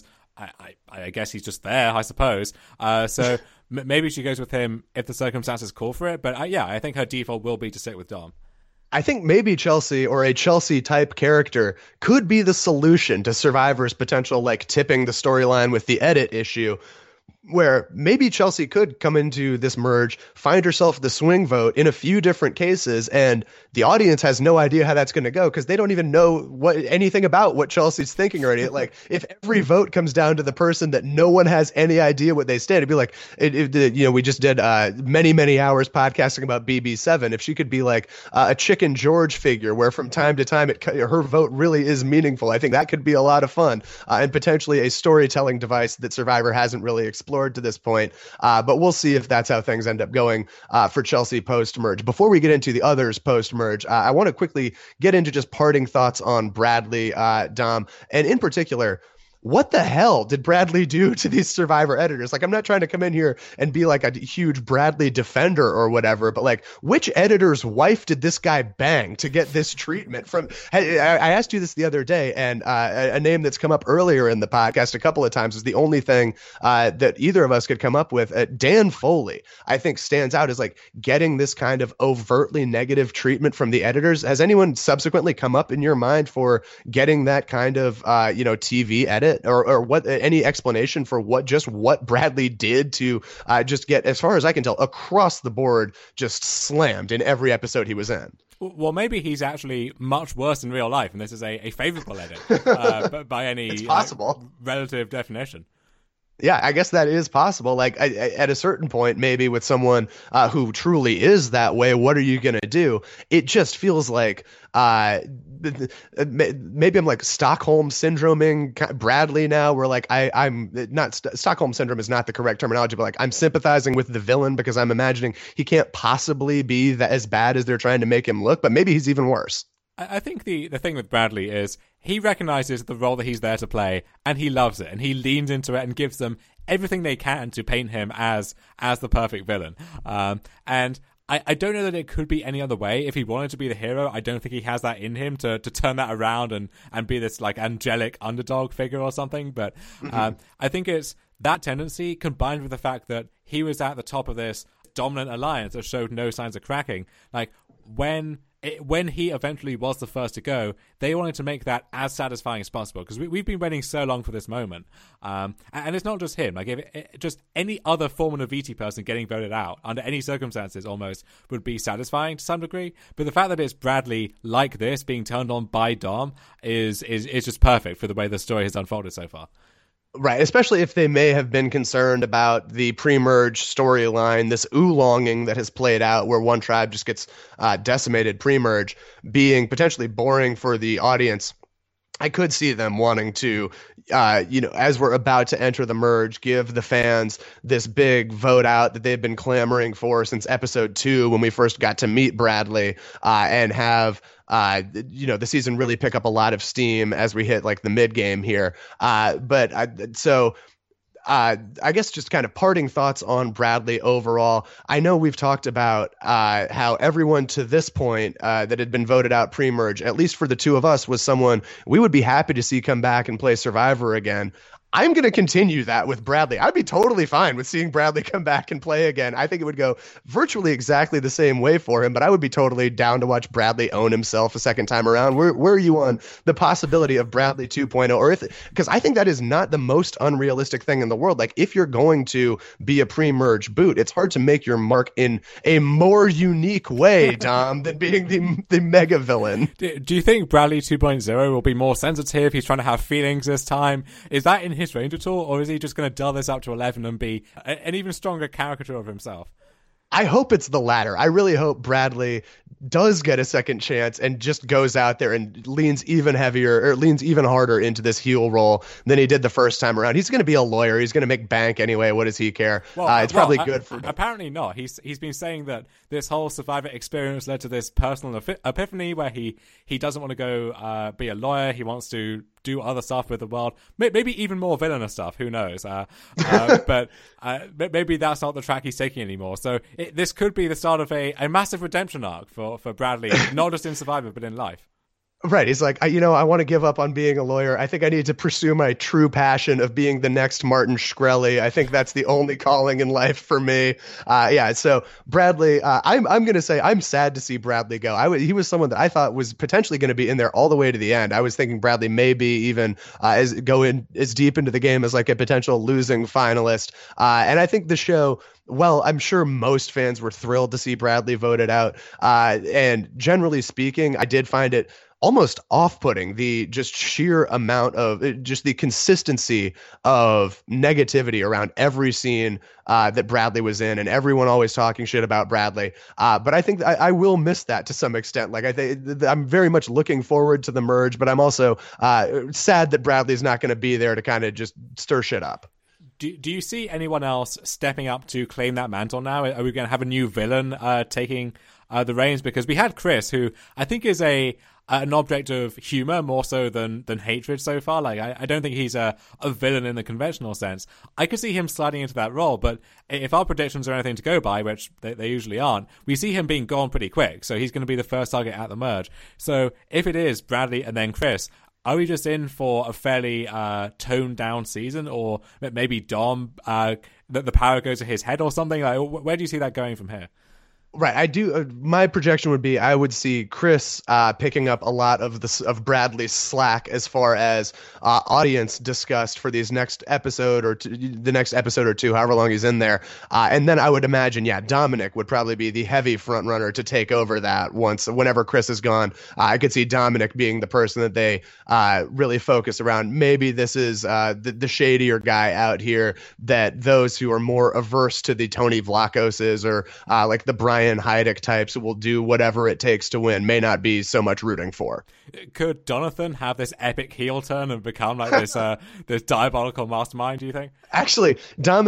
I guess he's just there, I suppose. So maybe she goes with him if the circumstances call for it, but I think her default will be to stick with Dom. I think maybe Chelsea or a Chelsea type character could be the solution to Survivor's potential, like tipping the storyline with the edit issue, where maybe Chelsea could come into this merge, find herself the swing vote in a few different cases, and the audience has no idea how that's going to go because they don't even know anything about what Chelsea's thinking already. Like, if every vote comes down to the person that no one has any idea what they stand, it'd be like, we just did many hours podcasting about BB7. If she could be like a Chicken George figure, where from time to time her vote really is meaningful, I think that could be a lot of fun and potentially a storytelling device that Survivor hasn't really explored to this point, but we'll see if that's how things end up going for Chelsea post-merge. Before we get into the others post-merge, I want to quickly get into just parting thoughts on Bradley, Dom, and in particular, what the hell did Bradley do to these Survivor editors? Like, I'm not trying to come in here and be like a huge Bradley defender or whatever, but like, which editor's wife did this guy bang to get this treatment from? I asked you this the other day, and a name that's come up earlier in the podcast a couple of times is the only thing that either of us could come up with. Dan Foley, I think, stands out as like getting this kind of overtly negative treatment from the editors. Has anyone subsequently come up in your mind for getting that kind of TV edit? Or what, any explanation for what Bradley did to just get, as far as I can tell, across the board, just slammed in every episode he was in? Well, maybe he's actually much worse in real life, and this is a favorable edit by any possible relative definition. Yeah, I guess that is possible. Like, at a certain point, maybe with someone who truly is that way, what are you going to do? It just feels like maybe I'm like Stockholm syndroming Bradley now, where like I'm not Stockholm syndrome is not the correct terminology, but like I'm sympathizing with the villain because I'm imagining he can't possibly be that as bad as they're trying to make him look, but maybe he's even worse. I think the thing with Bradley is he recognizes the role that he's there to play, and he loves it, and he leans into it and gives them everything they can to paint him as the perfect villain. And I don't know that it could be any other way. If he wanted to be the hero, I don't think he has that in him to turn that around and be this like angelic underdog figure or something. But I think it's that tendency combined with the fact that he was at the top of this dominant alliance that showed no signs of cracking. Like, when he eventually was the first to go, they wanted to make that as satisfying as possible, because we've been waiting so long for this moment. And it's not just him. Like, if just any other former Naviti person getting voted out under any circumstances almost would be satisfying to some degree. But the fact that it's Bradley like this being turned on by Dom is just perfect for the way the story has unfolded so far. Right, especially if they may have been concerned about the pre-merge storyline, this oolonging that has played out where one tribe just gets decimated pre-merge, being potentially boring for the audience. I could see them wanting to, as we're about to enter the merge, give the fans this big vote out that they've been clamoring for since episode 2 when we first got to meet Bradley, and have the season really pick up a lot of steam as we hit like the mid game here. I guess just kind of parting thoughts on Bradley overall. I know we've talked about how everyone to this point that had been voted out pre-merge, at least for the two of us, was someone we would be happy to see come back and play Survivor again. I'm going to continue that with Bradley. I'd be totally fine with seeing Bradley come back and play again. I think it would go virtually exactly the same way for him, but I would be totally down to watch Bradley own himself a second time around. Where are you on the possibility of Bradley 2.0? Or because I think that is not the most unrealistic thing in the world. Like, if you're going to be a pre-merge boot, it's hard to make your mark in a more unique way, Dom, than being the mega villain. Do you think Bradley 2.0 will be more sensitive? He's trying to have feelings this time. Is that in his range at all, or is he just going to dull this up to 11 and be an even stronger caricature of himself? I hope it's the latter. I really hope Bradley does get a second chance and just goes out there and leans even heavier or leans even harder into this heel role than he did the first time around. He's going to be a lawyer. He's going to make bank anyway. What does he care? It's probably good for. Apparently not. He's been saying that this whole Survivor experience led to this personal epiphany where he doesn't want to go be a lawyer. He wants to do other stuff with the world, maybe even more villainous stuff. Who knows? But maybe that's not the track he's taking anymore. So this could be the start of a massive redemption arc for Bradley, not just in Survivor but in life. Right. He's like, I want to give up on being a lawyer. I think I need to pursue my true passion of being the next Martin Shkreli. I think that's the only calling in life for me. So Bradley, I'm going to say I'm sad to see Bradley go. He was someone that I thought was potentially going to be in there all the way to the end. I was thinking Bradley maybe even go in as deep into the game as like a potential losing finalist. And I think the show, well, I'm sure most fans were thrilled to see Bradley voted out. And generally speaking, I did find it almost off-putting, the just sheer amount of just the consistency of negativity around every scene that Bradley was in, and everyone always talking shit about Bradley. But I think I will miss that to some extent. Like, I think I'm very much looking forward to the merge, but I'm also sad that Bradley's not going to be there to kind of just stir shit up. Do you see anyone else stepping up to claim that mantle now? Are we going to have a new villain taking the reins? Because we had Chris, who I think is an object of humor more so than hatred so far. Like, I don't think he's a villain in the conventional sense. I could see him sliding into that role, but if our predictions are anything to go by, which they usually aren't, we see him being gone pretty quick. So he's going to be the first target at the merge. So if it is Bradley and then Chris, are we just in for a fairly toned down season, or maybe Dom, the power goes to his head or something? Like, where do you see that going from here? Right, I do. My projection would be I would see Chris picking up a lot of Bradley's slack as far as audience disgust for these next episode or the next episode or two, however long he's in there. And then I would imagine, Dominic would probably be the heavy front runner to take over that whenever Chris is gone. I could see Dominic being the person that they really focus around. Maybe this is the shadier guy out here that those who are more averse to the Tony Vlachoses or like the Brian Heidick types will do whatever it takes to win, may not be so much rooting for. Could Donathan have this epic heel turn and become like this diabolical mastermind, do you think? Actually,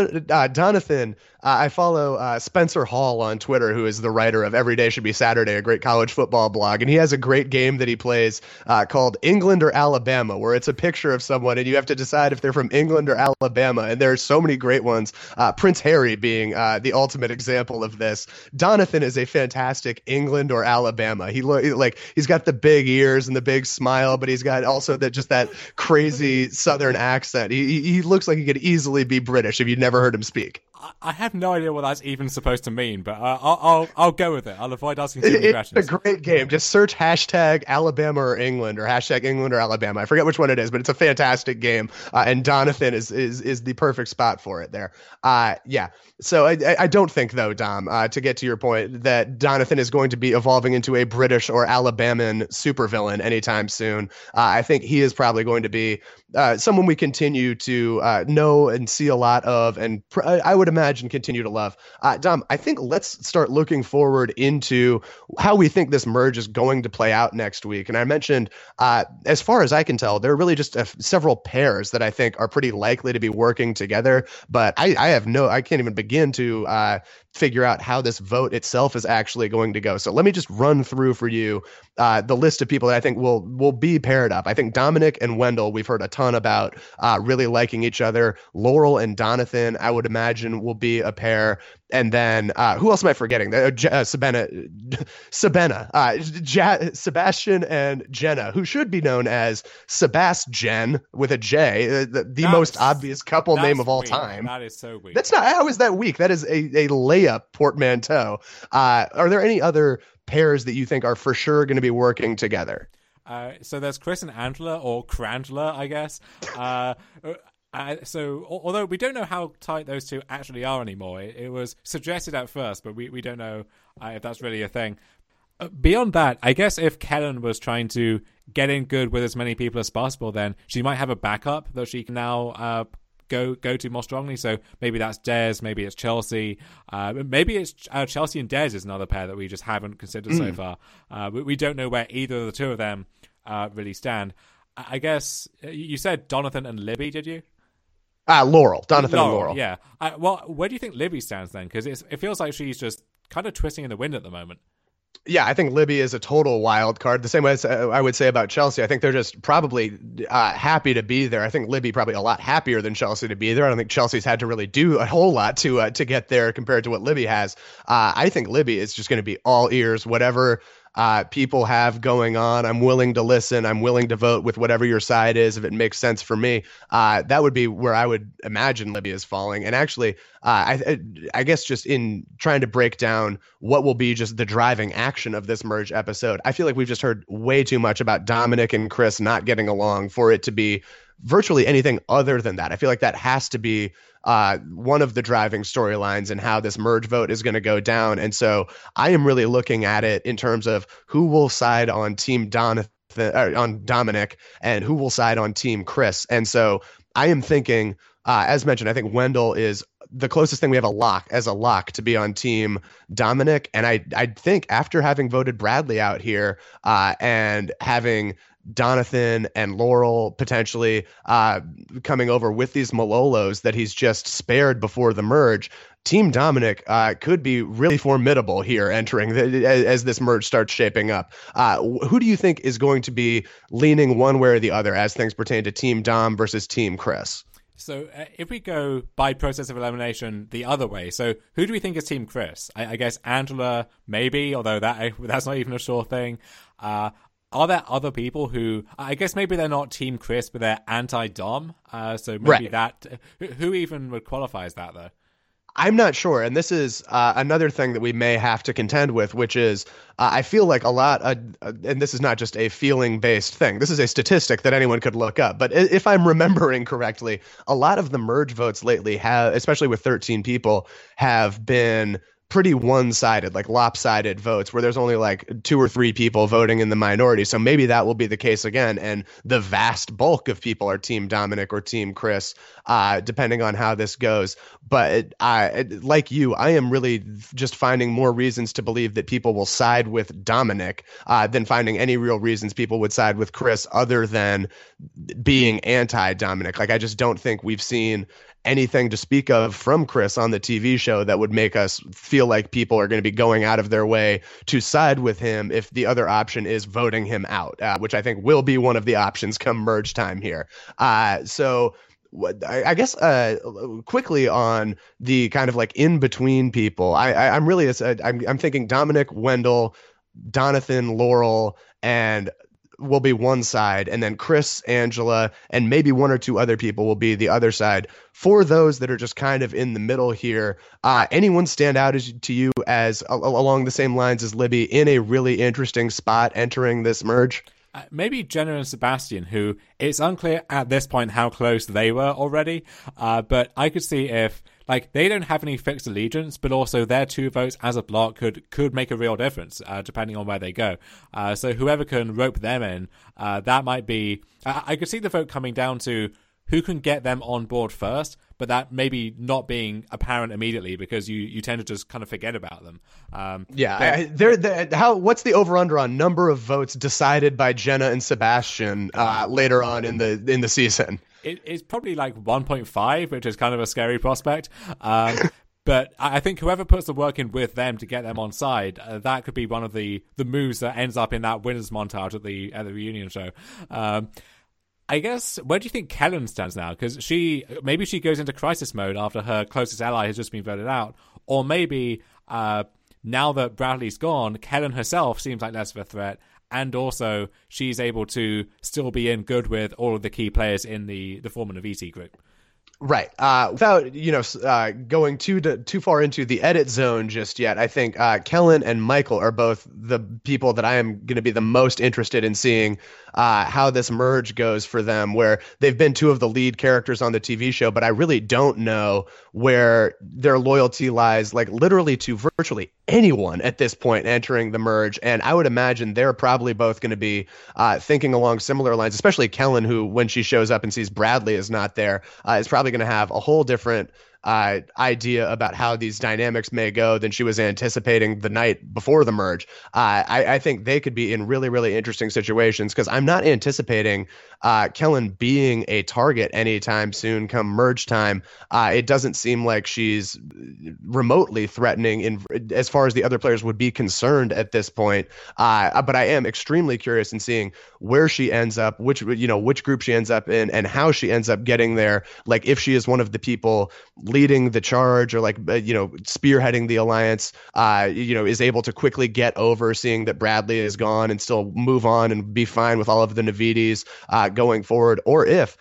Donathan, I follow Spencer Hall on Twitter, who is the writer of Every Day Should Be Saturday, a great college football blog, and he has a great game that he plays called England or Alabama, where it's a picture of someone, and you have to decide if they're from England or Alabama, and there are so many great ones, Prince Harry being the ultimate example of this. Donathan is a fantastic England or Alabama. He's got the big ears and the big smile, but he's got also that crazy Southern accent. He looks like he could easily be British if you'd never heard him speak. I have no idea what that's even supposed to mean, but I'll go with it. I'll avoid asking too many questions. It's a great game. Just search hashtag Alabama or England or hashtag England or Alabama. I forget which one it is, but it's a fantastic game. And Donathan is the perfect spot for it there. So I don't think, though, Dom, to get to your point, that Donathan is going to be evolving into a British or Alabaman supervillain anytime soon. I think he is probably going to be someone we continue to know and see a lot of, and I would imagine continue to love. Dom, I think let's start looking forward into how we think this merge is going to play out next week. And I mentioned, as far as I can tell, there are really just several pairs that I think are pretty likely to be working together. But I can't even begin to figure out how this vote itself is actually going to go. So let me just run through for you the list of people that I think will be paired up. I think Dominic and Wendell, we've heard a ton about really liking each other. Laurel and Donathan, I would imagine, will be a pair. And then who else am I forgetting? Sebastian and Jenna, who should be known as Sebastian with a J, the most obvious couple name of all time. That is so weak. That's not. How is that weak? That is a layup portmanteau. Are there any other pairs that you think are for sure going to be working together? So there's Chris and Angela, or Crangela, I guess. So although we don't know how tight those two actually are anymore, it was suggested at first, but we don't know if that's really a thing. Beyond that, I guess if Kellen was trying to get in good with as many people as possible, then she might have a backup that she can now go to more strongly. So maybe that's Dez, maybe it's Chelsea, maybe it's Chelsea and Dez is another pair that we just haven't considered so far. We don't know where either of the two of them really stand. I guess you said Donathan and Libby, did you? Laurel, Donathan and Laurel. Yeah. Well, where do you think Libby stands then? Because it feels like she's just kind of twisting in the wind at the moment. Yeah, I think Libby is a total wild card. The same way as I would say about Chelsea. I think they're just probably happy to be there. I think Libby probably a lot happier than Chelsea to be there. I don't think Chelsea's had to really do a whole lot to get there compared to what Libby has. I think Libby is just going to be all ears, whatever people have going on. I'm willing to listen. I'm willing to vote with whatever your side is if it makes sense for me. That would be where I would imagine Libby is falling. And actually, I guess just in trying to break down what will be just the driving action of this merge episode, I feel like we've just heard way too much about Dominic and Chris not getting along for it to be virtually anything other than that. I feel like that has to be one of the driving storylines and how this merge vote is going to go down. And so I am really looking at it in terms of who will side on Team on Dominic and who will side on Team Chris. And so I am thinking, as mentioned, I think Wendell is the closest thing we have a lock to be on Team Dominic. And I think after having voted Bradley out here and having Donathan and Laurel potentially coming over with these Malolos that he's just spared before the merge, Team Dominic could be really formidable here entering as this merge starts shaping up. Who do you think is going to be leaning one way or the other as things pertain to Team Dom versus Team Chris? So if we go by process of elimination the other way, so who do we think is Team Chris? I guess Angela, maybe, although that's not even a sure thing. Are there other people who, I guess maybe they're not Team Chris, but they're anti-Dom? So maybe that, who even would qualify as that, though? I'm not sure. And this is another thing that we may have to contend with, which is I feel like a lot, and this is not just a feeling-based thing. This is a statistic that anyone could look up. But if I'm remembering correctly, a lot of the merge votes lately have, especially with 13 people, have been pretty one-sided, like lopsided votes where there's only like 2 or 3 people voting in the minority. So maybe that will be the case again. And the vast bulk of people are Team Dominic or Team Chris, depending on how this goes. But like you, I am really just finding more reasons to believe that people will side with Dominic than finding any real reasons people would side with Chris other than being anti-Dominic. Like, I just don't think we've seen anything to speak of from Chris on the TV show that would make us feel like people are going to be going out of their way to side with him if the other option is voting him out, which I think will be one of the options come merge time here. So I guess quickly on the kind of like in between people, I'm really I'm thinking Dominic, Wendell, Donathan, Laurel, and will be one side, and then Chris, Angela, and maybe 1 or 2 other people will be the other side. For those that are just kind of in the middle here, anyone stand out to you as along the same lines as Libby in a really interesting spot entering this merge? Maybe Jenna and Sebastian, who it's unclear at this point how close they were already, but I could see if they don't have any fixed allegiance, but also their 2 votes as a block could make a real difference, depending on where they go. So whoever can rope them in, that might be. I could see the vote coming down to who can get them on board first, but that maybe not being apparent immediately because you tend to just kind of forget about them. What's the over/under on number of votes decided by Jenna and Sebastian later on in the season? It's probably like 1.5, which is kind of a scary prospect. But I think whoever puts the work in with them to get them on side, that could be one of the moves that ends up in that winners montage at the reunion show. I guess, where do you think Kellen stands now? Because maybe she goes into crisis mode after her closest ally has just been voted out. Or maybe now that Bradley's gone, Kellen herself seems like less of a threat. And also, she's able to still be in good with all of the key players in the Foreman of ET group. Right. Without going too far into the edit zone just yet, I think Kellen and Michael are both the people that I am going to be the most interested in seeing how this merge goes for them, where they've been 2 of the lead characters on the TV show, but I really don't know where their loyalty lies, like literally to virtually anyone at this point entering the merge. And I would imagine they're probably both going to be thinking along similar lines, especially Kellen, who, when she shows up and sees Bradley is not there, is probably going to have a whole different idea about how these dynamics may go than she was anticipating the night before the merge. I think they could be in really, really interesting situations, because I'm not anticipating Kellen being a target anytime soon come merge time. It doesn't seem like she's remotely threatening as far as the other players would be concerned at this point. But I am extremely curious in seeing where she ends up, which group she ends up in, and how she ends up getting there. Like, if she is one of the people leading the charge, or spearheading the alliance, is able to quickly get over seeing that Bradley is gone and still move on and be fine with all of the Navides going forward, or if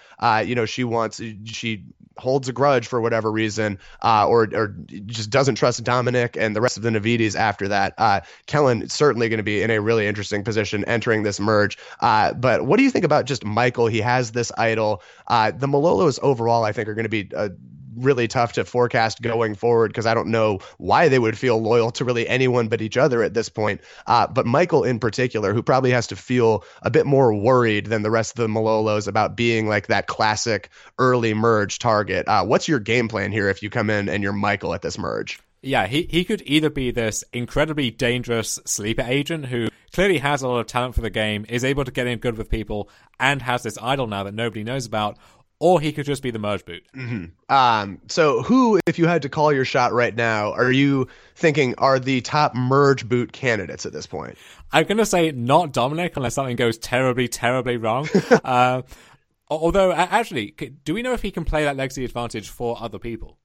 she holds a grudge for whatever reason, or just doesn't trust Dominic and the rest of the Navides after that. Kellen is certainly going to be in a really interesting position entering this merge. But what do you think about just Michael? He has this idol. The Malolos overall, I think, are going to be really tough to forecast going forward, because I don't know why they would feel loyal to really anyone but each other at this point. But Michael in particular, who probably has to feel a bit more worried than the rest of the Malolos about being like that classic early merge target. What's your game plan here if you come in and you're Michael at this merge? Yeah, he could either be this incredibly dangerous sleeper agent who clearly has a lot of talent for the game, is able to get in good with people, and has this idol now that nobody knows about, or he could just be the merge boot. Mm-hmm. So who, if you had to call your shot right now, are you thinking are the top merge boot candidates at this point? I'm going to say not Dominic, unless something goes terribly, terribly wrong. Although, actually, do we know if he can play that legacy advantage for other people?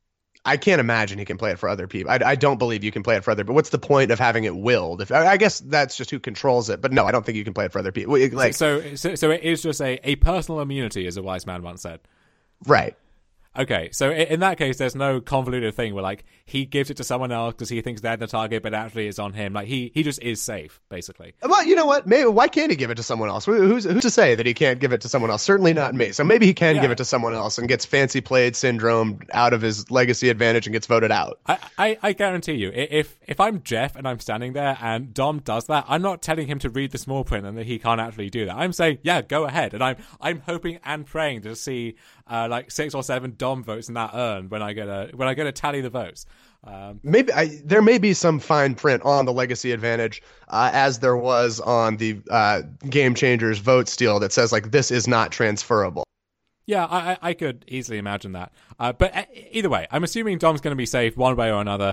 I can't imagine he can play it for other people. I don't believe you can play it for other, but what's the point of having it willed? I guess that's just who controls it. But no, I don't think you can play it for other people. So it is just a personal immunity, as a wise man once said. Right. Okay, so in that case, there's no convoluted thing where, like, he gives it to someone else because he thinks they're the target, but actually it's on him. Like, he just is safe, basically. Well, you know what? Maybe why can't he give it to someone else? Who's to say that he can't give it to someone else? Certainly not me. So maybe he can give it to someone else and gets fancy played syndrome out of his legacy advantage and gets voted out. I guarantee you, if I'm Jeff and I'm standing there and Dom does that, I'm not telling him to read the small print and that he can't actually do that. I'm saying, yeah, go ahead. And I'm hoping and praying to see like 6 or 7 Dom votes in that urn when I get to tally the votes. Maybe there may be some fine print on the legacy advantage, as there was on the Game Changers vote steal that says, like, this is not transferable. Yeah, I could easily imagine that. But either way, I'm assuming Dom's going to be safe one way or another.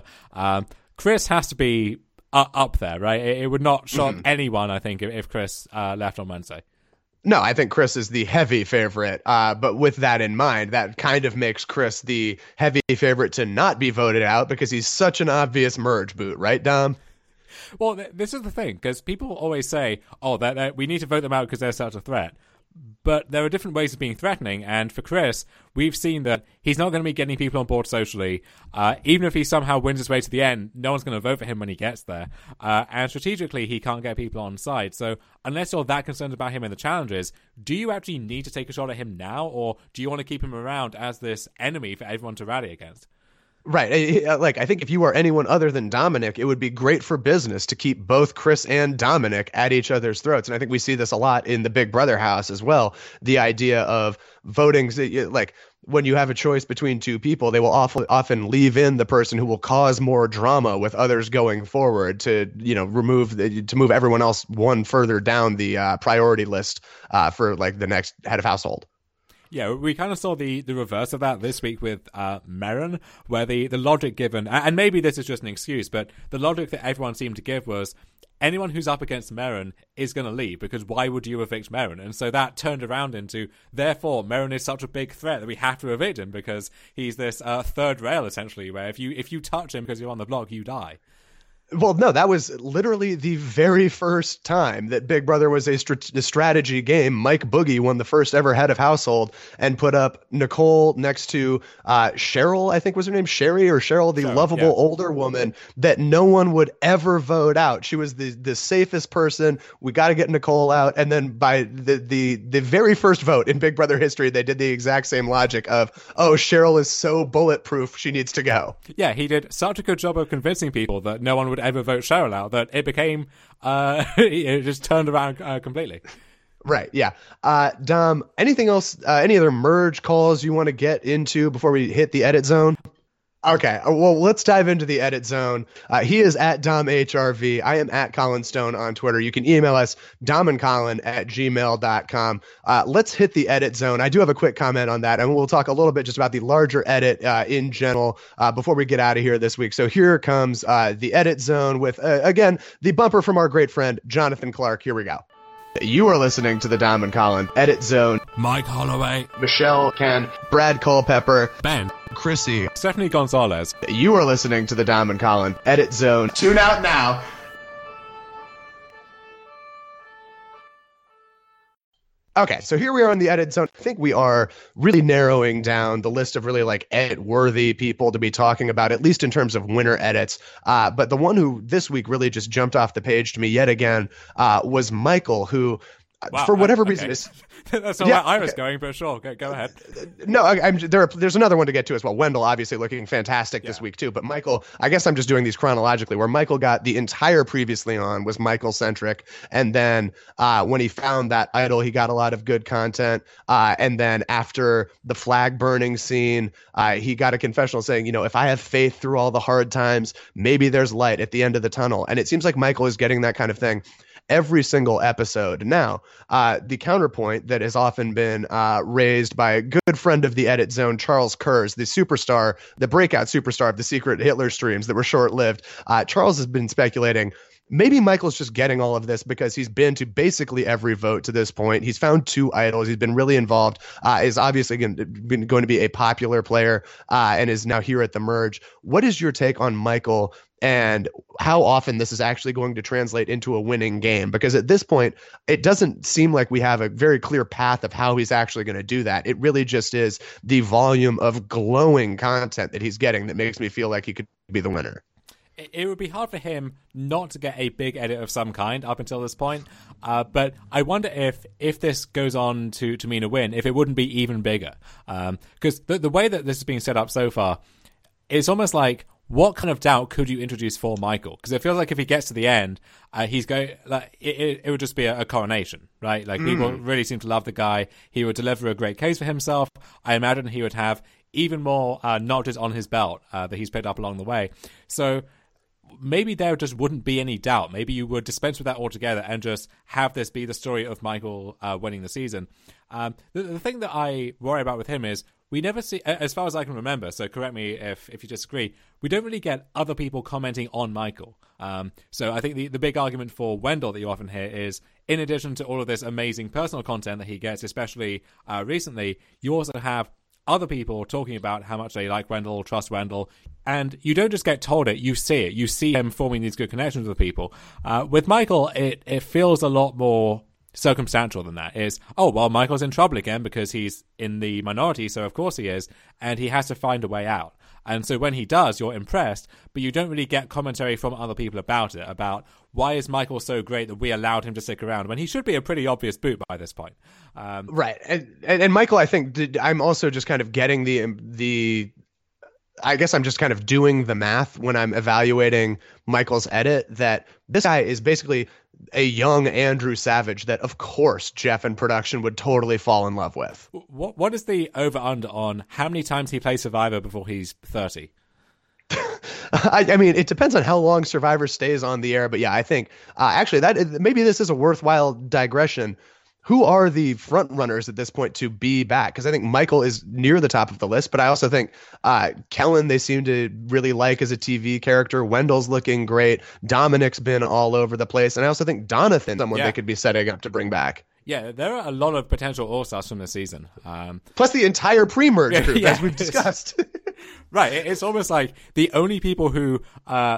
Chris has to be up there, right? It would not shock anyone, I think, if Chris left on Wednesday. No, I think Chris is the heavy favorite. But with that in mind, that kind of makes Chris the heavy favorite to not be voted out because he's such an obvious merge boot, right, Dom? Well, this is the thing, because people always say, oh, that we need to vote them out because they're such a threat. But there are different ways of being threatening, and for Chris, we've seen that he's not going to be getting people on board socially. Even if he somehow wins his way to the end, no one's going to vote for him when he gets there. And strategically, he can't get people on side. So unless you're that concerned about him in the challenges, do you actually need to take a shot at him now, or do you want to keep him around as this enemy for everyone to rally against? Right. Like, I think if you are anyone other than Dominic, it would be great for business to keep both Chris and Dominic at each other's throats. And I think we see this a lot in the Big Brother house as well. The idea of voting, like, when you have a choice between two people, they will often leave in the person who will cause more drama with others going forward to, move everyone else one further down the priority list for, like, the next head of household. Yeah, we kind of saw the reverse of that this week with Merrin, where the logic given, and maybe this is just an excuse, but the logic that everyone seemed to give was anyone who's up against Merrin is going to leave, because why would you evict Merrin? And so that turned around into, therefore, Merrin is such a big threat that we have to evict him because he's this third rail, essentially, where if you touch him because you're on the block, you die. Well, no, that was literally the very first time that Big Brother was a strategy game. Mike Boogie won the first ever head of household and put up Nicole next to Cheryl, I think was her name, Sherry or Cheryl, the lovable older woman that no one would ever vote out. She was the safest person. We got to get Nicole out. And then by the very first vote in Big Brother history, they did the exact same logic of, oh, Cheryl is so bulletproof, she needs to go. Yeah, he did such a good job of convincing people that no one would ever vote Cheryl out that it became it just turned around completely. Right, yeah. Dom, anything else, any other merge calls you want to get into before we hit the edit zone? Okay, well, let's dive into the edit zone. He is at DomHRV. I am at Colin Stone on Twitter. You can email us, domandcolin@gmail.com. Let's hit the edit zone. I do have a quick comment on that, and we'll talk a little bit just about the larger edit in general before we get out of here this week. So here comes the edit zone with, again, the bumper from our great friend, Jonathan Clark. Here we go. You are listening to the Dom and Colin Edit Zone. Mike Holloway, Michelle Ken, Brad Culpepper, Ben, Chrissy, Stephanie Gonzalez. You are listening to the Dom and Colin Edit Zone. Tune out now. Okay, so here we are on the edit zone. I think we are really narrowing down the list of really like edit-worthy people to be talking about, at least in terms of winner edits. But the one who this week really just jumped off the page to me yet again was Michael, who, for whatever reason, is... That's not where I was going, but sure, go ahead. No, there's another one to get to as well. Wendell, obviously, looking fantastic this week, too. But Michael, I guess I'm just doing these chronologically, where Michael got the entire previously on was Michael-centric. And then when he found that idol, he got a lot of good content. And then after the flag burning scene, he got a confessional saying, if I have faith through all the hard times, maybe there's light at the end of the tunnel. And it seems like Michael is getting that kind of thing every single episode. Now, the counterpoint that has often been raised by a good friend of the Edit Zone, Charles Kurz, the superstar, the breakout superstar of the secret Hitler streams that were short-lived. Charles has been speculating maybe Michael's just getting all of this because he's been to basically every vote to this point. He's found 2 idols. He's been really involved. Is obviously going to be a popular player and is now here at the merge. What is your take on Michael and how often this is actually going to translate into a winning game? Because at this point, it doesn't seem like we have a very clear path of how he's actually going to do that. It really just is the volume of glowing content that he's getting that makes me feel like he could be the winner. It would be hard for him not to get a big edit of some kind up until this point. But I wonder if this goes on to mean a win, if it wouldn't be even bigger. Because the way that this is being set up so far, it's almost like, what kind of doubt could you introduce for Michael? Because it feels like if he gets to the end, he's going like it would just be a coronation, right? Like people really seem to love the guy. He would deliver a great case for himself. I imagine he would have even more notches on his belt that he's picked up along the way. So maybe there just wouldn't be any doubt. Maybe you would dispense with that altogether and just have this be the story of Michael winning the season. The thing that I worry about with him is we never see, as far as I can remember, so correct me if you disagree, we don't really get other people commenting on Michael. So I think the big argument for Wendell that you often hear is, in addition to all of this amazing personal content that he gets, especially recently, you also have other people talking about how much they like Wendell, trust Wendell, and you don't just get told it, you see it. You see him forming these good connections with people. With Michael, it feels a lot more circumstantial than that. Is, oh, well, Michael's in trouble again because he's in the minority, so of course he is, and he has to find a way out. And so when he does, you're impressed, but you don't really get commentary from other people about it, about why is Michael so great that we allowed him to stick around when he should be a pretty obvious boot by this point. Right. And Michael, I think I'm also just kind of getting the I guess I'm just kind of doing the math when I'm evaluating Michael's edit, that this guy is basically a young Andrew Savage that, of course, Jeff and production would totally fall in love with. What is the over-under on how many times he plays Survivor before he's 30? I mean, it depends on how long Survivor stays on the air. But yeah, I think actually that maybe this is a worthwhile digression. Who are the front runners at this point to be back? Because I think Michael is near the top of the list, but I also think Kellen, they seem to really like as a TV character. Wendell's looking great. Dominic's been all over the place. And I also think Donathan, someone they could be setting up to bring back. Yeah, there are a lot of potential All-Stars from this season. Plus the entire pre-merge group, as we've discussed. Right, it's almost like the only people who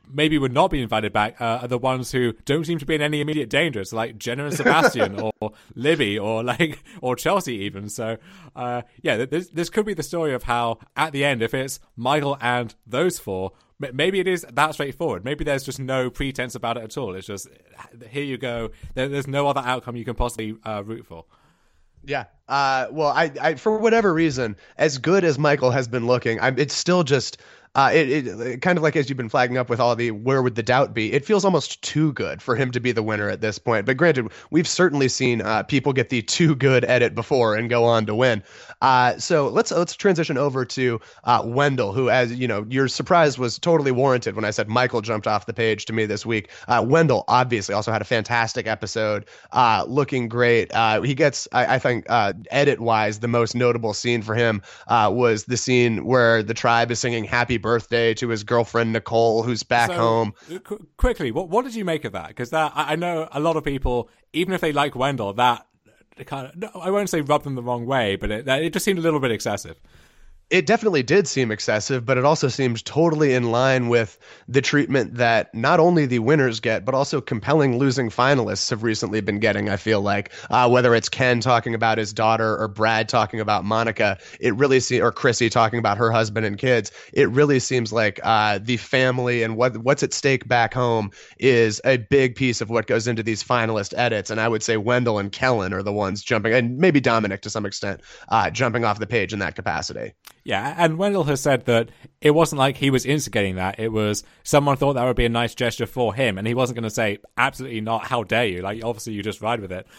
maybe would not be invited back are the ones who don't seem to be in any immediate danger. So like Jenna and Sebastian, or Libby, or Chelsea even. So this could be the story of how at the end, if it's Michael and those four, maybe it is that straightforward. Maybe there's just no pretense about it at all. It's just, here you go. There's no other outcome you can possibly root for. Yeah. Well, I for whatever reason, as good as Michael has been looking, it's still just it kind of like as you've been flagging up with all the where would the doubt be, it feels almost too good for him to be the winner at this point. But granted, we've certainly seen people get the too good edit before and go on to win. So let's transition over to Wendell, who, as you know, your surprise was totally warranted when I said Michael jumped off the page to me this week. Wendell obviously also had a fantastic episode, looking great. He gets, I think, edit wise, the most notable scene for him was the scene where the tribe is singing "Happy Birthday" to his girlfriend Nicole, who's back home. Quickly, what did you make of that? Because I know a lot of people, even if they like Wendell, that kind of, I won't say rubbed them the wrong way, but it just seemed a little bit excessive. It definitely did seem excessive, but it also seems totally in line with the treatment that not only the winners get, but also compelling losing finalists have recently been getting, I feel like. Whether it's Ken talking about his daughter or Brad talking about Monica, or Chrissy talking about her husband and kids, it really seems like the family and what's at stake back home is a big piece of what goes into these finalist edits. And I would say Wendell and Kellen are the ones jumping, and maybe Dominic to some extent, jumping off the page in that capacity. Yeah, and Wendell has said that it wasn't like he was instigating that. It was someone thought that would be a nice gesture for him, and he wasn't going to say, absolutely not, how dare you? Like, obviously, you just ride with it.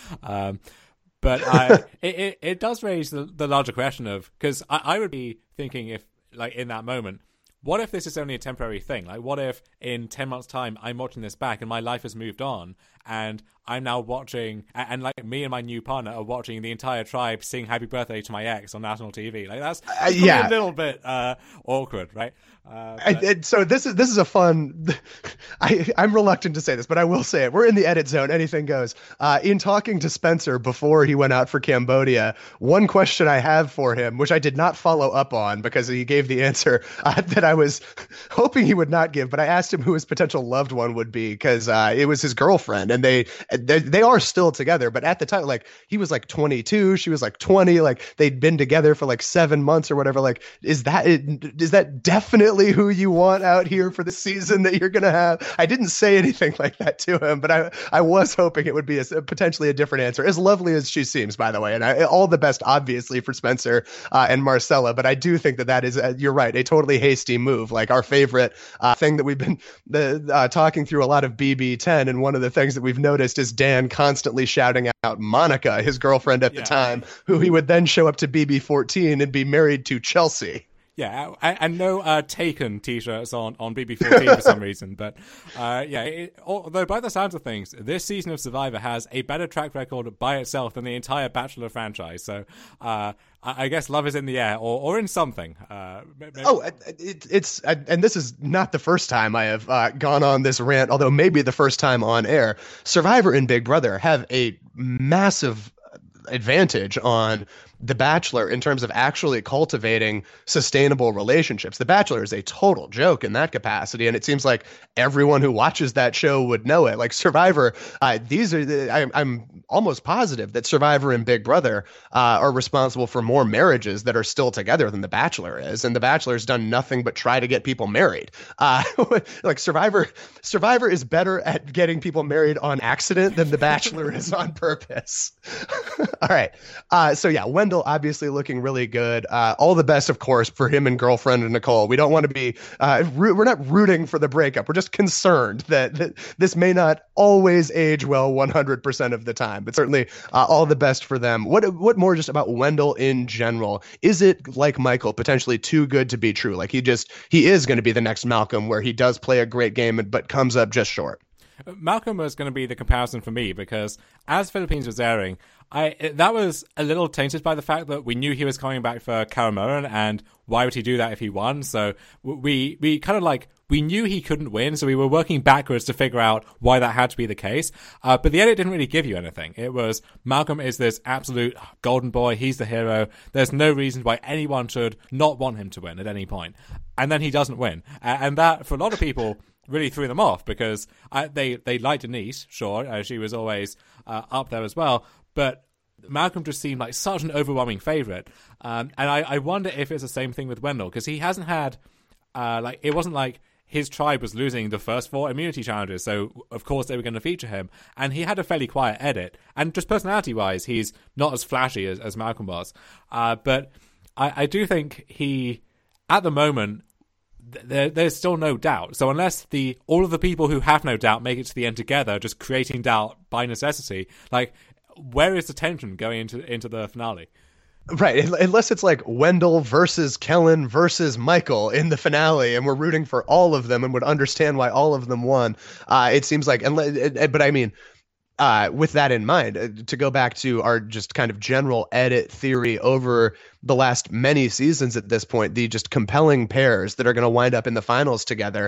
But it does raise the larger question of, because I would be thinking, if, like, in that moment, what if this is only a temporary thing? Like, what if in 10 months' time I'm watching this back and my life has moved on and I'm now watching, and like me and my new partner are watching the entire tribe sing "Happy Birthday" to my ex on national TV. Like, that's a little bit awkward, right? So this is a fun. I'm reluctant to say this, but I will say it. We're in the edit zone. Anything goes. In talking to Spencer before he went out for Cambodia, one question I have for him, which I did not follow up on because he gave the answer that I was hoping he would not give, but I asked him who his potential loved one would be because it was his girlfriend, and they are still together. But at the time, like, he was like 22, she was like 20, like they'd been together for like 7 months or whatever. Like, is that definitely who you want out here for the season that you're gonna have? I didn't say anything like that to him, but I was hoping it would be potentially a different answer. As lovely as she seems, by the way, and all the best, obviously, for Spencer and Marcella. But I do think that is, you're right, a totally hasty move. Like, our favorite thing that we've been talking through a lot of BB10, and one of the things that we've noticed is Dan constantly shouting out Monica, his girlfriend at the time, who he would then show up to BB14 and be married to Chelsea. Yeah, and no Taken t-shirts on BB14 for some reason. But although by the sounds of things, this season of Survivor has a better track record by itself than the entire Bachelor franchise. So I guess love is in the air, or in something. It's and this is not the first time I have gone on this rant, although maybe the first time on air. Survivor and Big Brother have a massive advantage on The Bachelor in terms of actually cultivating sustainable relationships. The Bachelor is a total joke in that capacity, and it seems like everyone who watches that show would know it. Like Survivor, I'm almost positive that Survivor and Big Brother are responsible for more marriages that are still together than The Bachelor is, and The Bachelor's done nothing but try to get people married. Like Survivor is better at getting people married on accident than The Bachelor is on purpose. All right. So yeah, Wendell obviously looking really good. All the best, of course, for him and girlfriend Nicole. We don't want to be, we're not rooting for the breakup. We're just concerned that this may not always age well 100% of the time, but certainly all the best for them. What more just about Wendell in general? Is it, like Michael, potentially too good to be true? Like he is going to be the next Malcolm, where he does play a great game, but comes up just short. Malcolm was going to be the comparison for me because as Philippines was airing, that was a little tainted by the fact that we knew he was coming back for Karamoan, and why would he do that if he won? So we kind of like, we knew he couldn't win, so we were working backwards to figure out why that had to be the case. But the edit didn't really give you anything. It was, Malcolm is this absolute golden boy, he's the hero, there's no reason why anyone should not want him to win at any point. And then he doesn't win. And that, for a lot of people, really threw them off because they liked Denise, sure, she was always up there as well, but Malcolm just seemed like such an overwhelming favorite, and I wonder if it's the same thing with Wendell, because he hasn't had it wasn't like his tribe was losing the first 4 immunity challenges, so of course they were going to feature him, and he had a fairly quiet edit, and just personality wise he's not as flashy as Malcolm was, but I do think he, at the moment, there's still no doubt. So unless all of the people who have no doubt make it to the end together, just creating doubt by necessity, like, where is the tension going into the finale? Right, unless it's like Wendell versus Kellen versus Michael in the finale, and we're rooting for all of them and would understand why all of them won. It seems like, but I mean, with that in mind, to go back to our just kind of general edit theory over the last many seasons at this point, the just compelling pairs that are going to wind up in the finals together,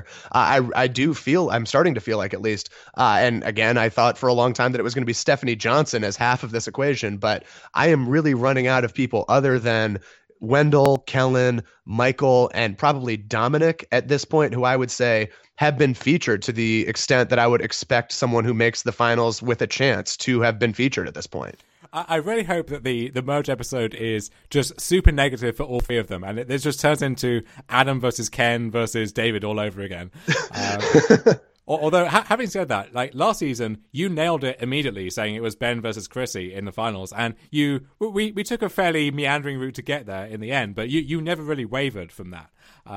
I'm starting to feel like, at least, and again, I thought for a long time that it was going to be Stephanie Johnson as half of this equation, but I am really running out of people other than Wendell, Kellen, Michael, and probably Dominic at this point, who I would say have been featured to the extent that I would expect someone who makes the finals with a chance to have been featured at this point. I really hope that the merge episode is just super negative for all 3 of them, and it just turns into Adam versus Ken versus David all over again. Although, having said that, like last season, you nailed it immediately, saying it was Ben versus Chrissy in the finals, and we took a fairly meandering route to get there in the end, but you never really wavered from that.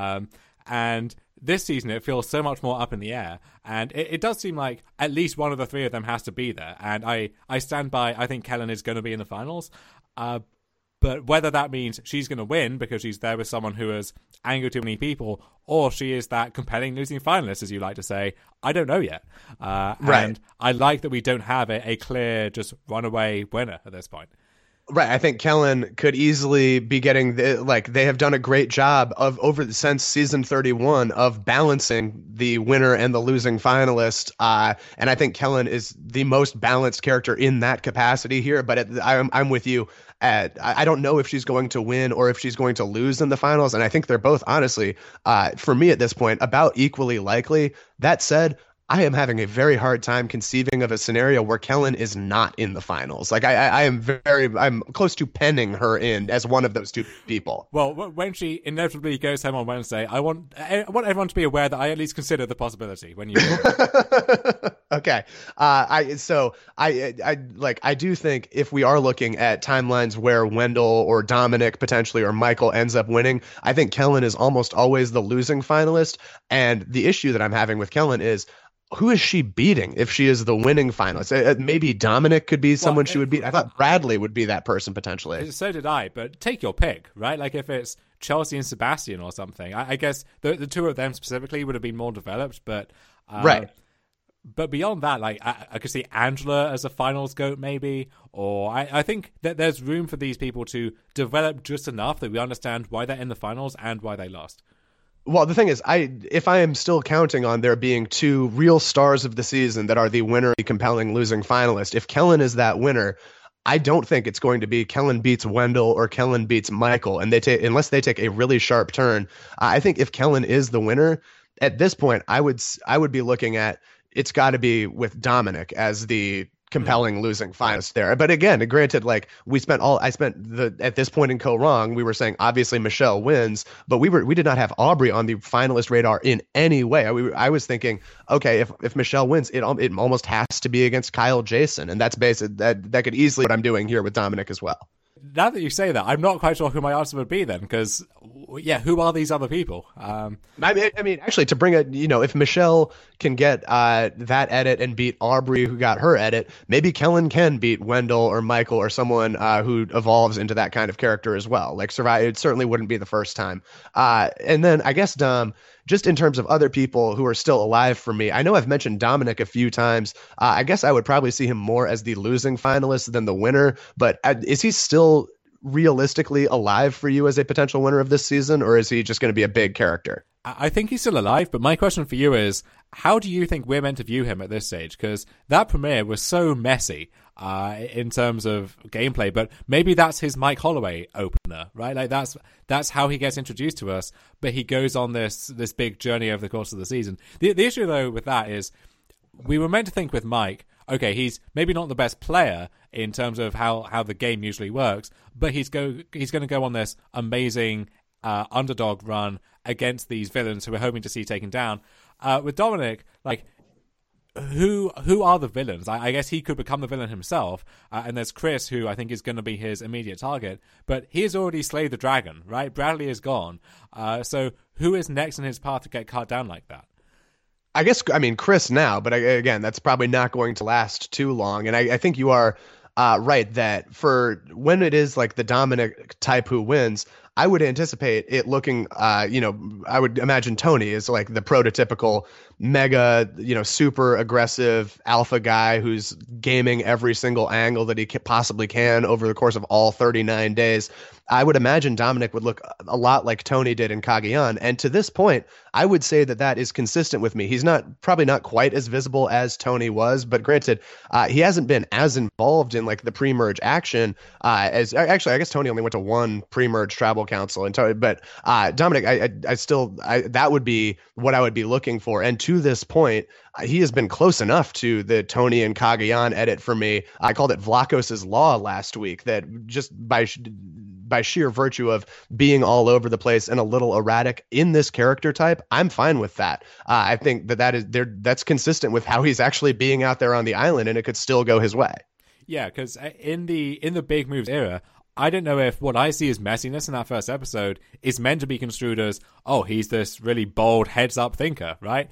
And this season, it feels so much more up in the air, and it does seem like at least one of the 3 of them has to be there, and I stand by, I think Kellen is going to be in the finals, but whether that means she's going to win because she's there with someone who has angered too many people, or she is that compelling losing finalist, as you like to say, I don't know yet. Right. And I like that we don't have a clear, just runaway winner at this point. Right, I think Kellen could easily be getting they have done a great job since season 31 of balancing the winner and the losing finalist, and I think Kellen is the most balanced character in that capacity here. But I'm with you. I don't know if she's going to win or if she's going to lose in the finals, and I think they're both, honestly, for me at this point, about equally likely. That said, I am having a very hard time conceiving of a scenario where Kellen is not in the finals. Like I'm close to penning her in as one of those 2 people. Well, when she inevitably goes home on Wednesday, I want everyone to be aware that I at least consider the possibility when you. Okay. I do think if we are looking at timelines where Wendell or Dominic potentially or Michael ends up winning, I think Kellen is almost always the losing finalist. And the issue that I'm having with Kellen is, who is she beating if she is the winning finalist? Maybe Dominic could be someone she would beat. I thought Bradley would be that person potentially. So did I, but take your pick, right? Like if it's Chelsea and Sebastian or something, I guess the 2 of them specifically would have been more developed, but right. But beyond that, like I could see Angela as a finals goat maybe, or I think that there's room for these people to develop just enough that we understand why they're in the finals and why they lost. Well, the thing is, if I am still counting on there being 2 real stars of the season that are the winner, the compelling losing finalist, if Kellen is that winner, I don't think it's going to be Kellen beats Wendell or Kellen beats Michael, and unless they take a really sharp turn. I think if Kellen is the winner, at this point, I would be looking at, it's got to be with Dominic as the compelling losing finalist there. But again, granted, like at this point in Co Wrong, we were saying obviously Michelle wins, but we did not have Aubrey on the finalist radar in any way. I was thinking, okay, if Michelle wins, it almost has to be against Kyle Jason, and that's basic. That could easily what I'm doing here with Dominic as well. Now that you say that, I'm not quite sure who my answer would be then, because, who are these other people? I mean, actually, to bring if Michelle can get that edit and beat Aubrey, who got her edit, maybe Kellen can beat Wendell or Michael or someone who evolves into that kind of character as well. Like, survive, it certainly wouldn't be the first time. And then I guess, Dom, just in terms of other people who are still alive for me, I know I've mentioned Dominic a few times. I guess I would probably see him more as the losing finalist than the winner. But is he still realistically alive for you as a potential winner of this season, or is he just going to be a big character? I think he's still alive, but my question for you is, how do you think we're meant to view him at this stage? Because that premiere was so messy in terms of gameplay, but maybe that's his Mike Holloway opener, right? Like that's how he gets introduced to us, but he goes on this big journey over the course of the season. The issue, though, with that is we were meant to think with Mike, okay, he's maybe not the best player in terms of how the game usually works, but he's going to go on this amazing underdog run against these villains who we're hoping to see taken down. With Dominic, like, who are the villains? I guess he could become the villain himself, and there's Chris, who I think is going to be his immediate target, but he has already slayed the dragon, right? Bradley is gone. So who is next in his path to get cut down like that? I mean, Chris now, but again, that's probably not going to last too long. And I think you are right that for when it is like the Dominic type who wins, I would anticipate it looking, I would imagine Tony is like the prototypical mega, super aggressive alpha guy who's gaming every single angle that he possibly can over the course of all 39 days. I would imagine Dominic would look a lot like Tony did in Cagayan. And to this point, I would say that is consistent with me. He's probably not quite as visible as Tony was, but granted, he hasn't been as involved in like the pre-merge action as actually, I guess Tony only went to one pre-merge tribal council, but Dominic, I still that would be what I would be looking for. And to this point, he has been close enough to the Tony and Cagayan edit for me. I called it Vlachos's Law last week, that just by sheer virtue of being all over the place and a little erratic in this character type, I'm fine with that. I think that's consistent with how he's actually being out there on the island, and it could still go his way. Yeah, because in the big moves era, I don't know if what I see as messiness in that first episode is meant to be construed as, oh, he's this really bold heads-up thinker, right?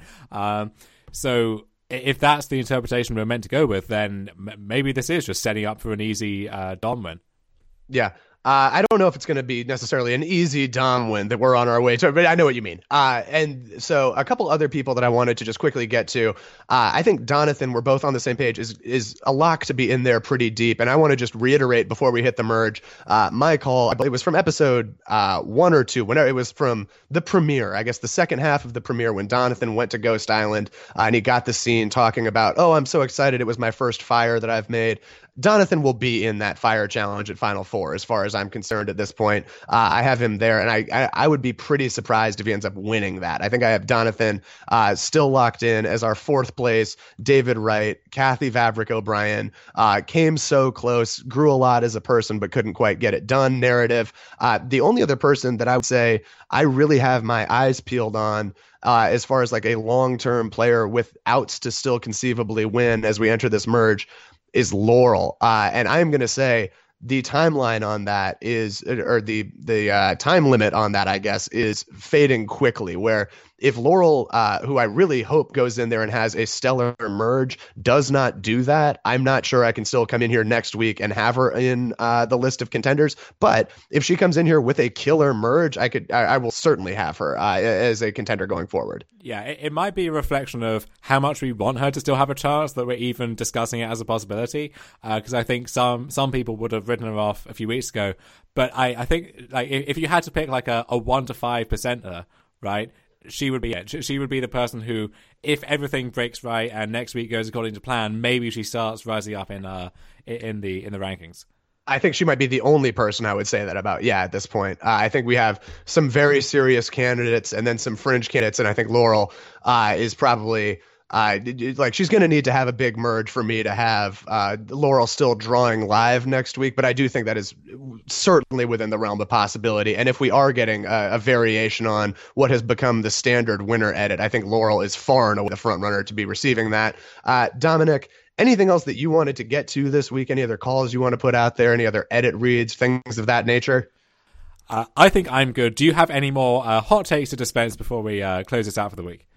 So if that's the interpretation we're meant to go with, then maybe this is just setting up for an easy Dom win. Yeah. I don't know if it's going to be necessarily an easy Dom win that we're on our way to, but I know what you mean. And so a couple other people that I wanted to just quickly get to, I think Donathan, we're both on the same page, is a lock to be in there pretty deep. And I want to just reiterate before we hit the merge, my call, I believe it was from episode 1 or 2, whenever it was from the premiere, I guess the second half of the premiere, when Donathan went to Ghost Island and he got the scene talking about, oh, I'm so excited, it was my first fire that I've made. Donathan will be in that fire challenge at Final Four, as far as I'm concerned at this point. I have him there, and I would be pretty surprised if he ends up winning that. I think I have Donathan still locked in as our 4th place. David Wright, Kathy Vavrick O'Brien, came so close, grew a lot as a person, but couldn't quite get it done narrative. The only other person that I would say I really have my eyes peeled on as far as like a long-term player with outs to still conceivably win as we enter this merge is Laurel. And I'm going to say the timeline on that is, or the time limit on that, I guess, is fading quickly, where if Laurel, who I really hope goes in there and has a stellar merge, does not do that, I'm not sure I can still come in here next week and have her in the list of contenders. But if she comes in here with a killer merge, I will certainly have her as a contender going forward. Yeah, it might be a reflection of how much we want her to still have a chance that we're even discussing it as a possibility. Because I think some people would have written her off a few weeks ago. But I think like if you had to pick like a 1 to 5%er, right? She would be it. She would be the person who, if everything breaks right and next week goes according to plan, maybe she starts rising up in the rankings. I think she might be the only person I would say that about. Yeah, at this point, I think we have some very serious candidates and then some fringe candidates, and I think Laurel is probably. Like she's going to need to have a big merge for me to have Laurel still drawing live next week, but I do think that is certainly within the realm of possibility. And if we are getting a variation on what has become the standard winner edit, I think Laurel is far and away the front runner to be receiving that. Dominic, anything else that you wanted to get to this week? Any other calls you want to put out there? Any other edit reads, things of that nature? I think I'm good. Do you have any more hot takes to dispense before we close this out for the week?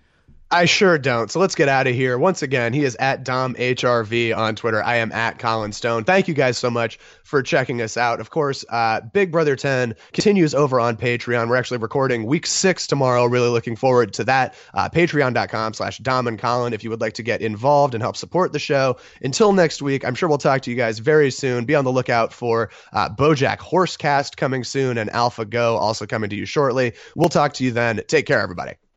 I sure don't. So let's get out of here. Once again, he is at DomHRV on Twitter. I am at Colin Stone. Thank you guys so much for checking us out. Of course, Big Brother 10 continues over on Patreon. We're actually recording week 6 tomorrow. Really looking forward to that. Patreon.com/Dom and Colin if you would like to get involved and help support the show. Until next week, I'm sure we'll talk to you guys very soon. Be on the lookout for BoJack Horsecast coming soon and AlphaGo also coming to you shortly. We'll talk to you then. Take care, everybody.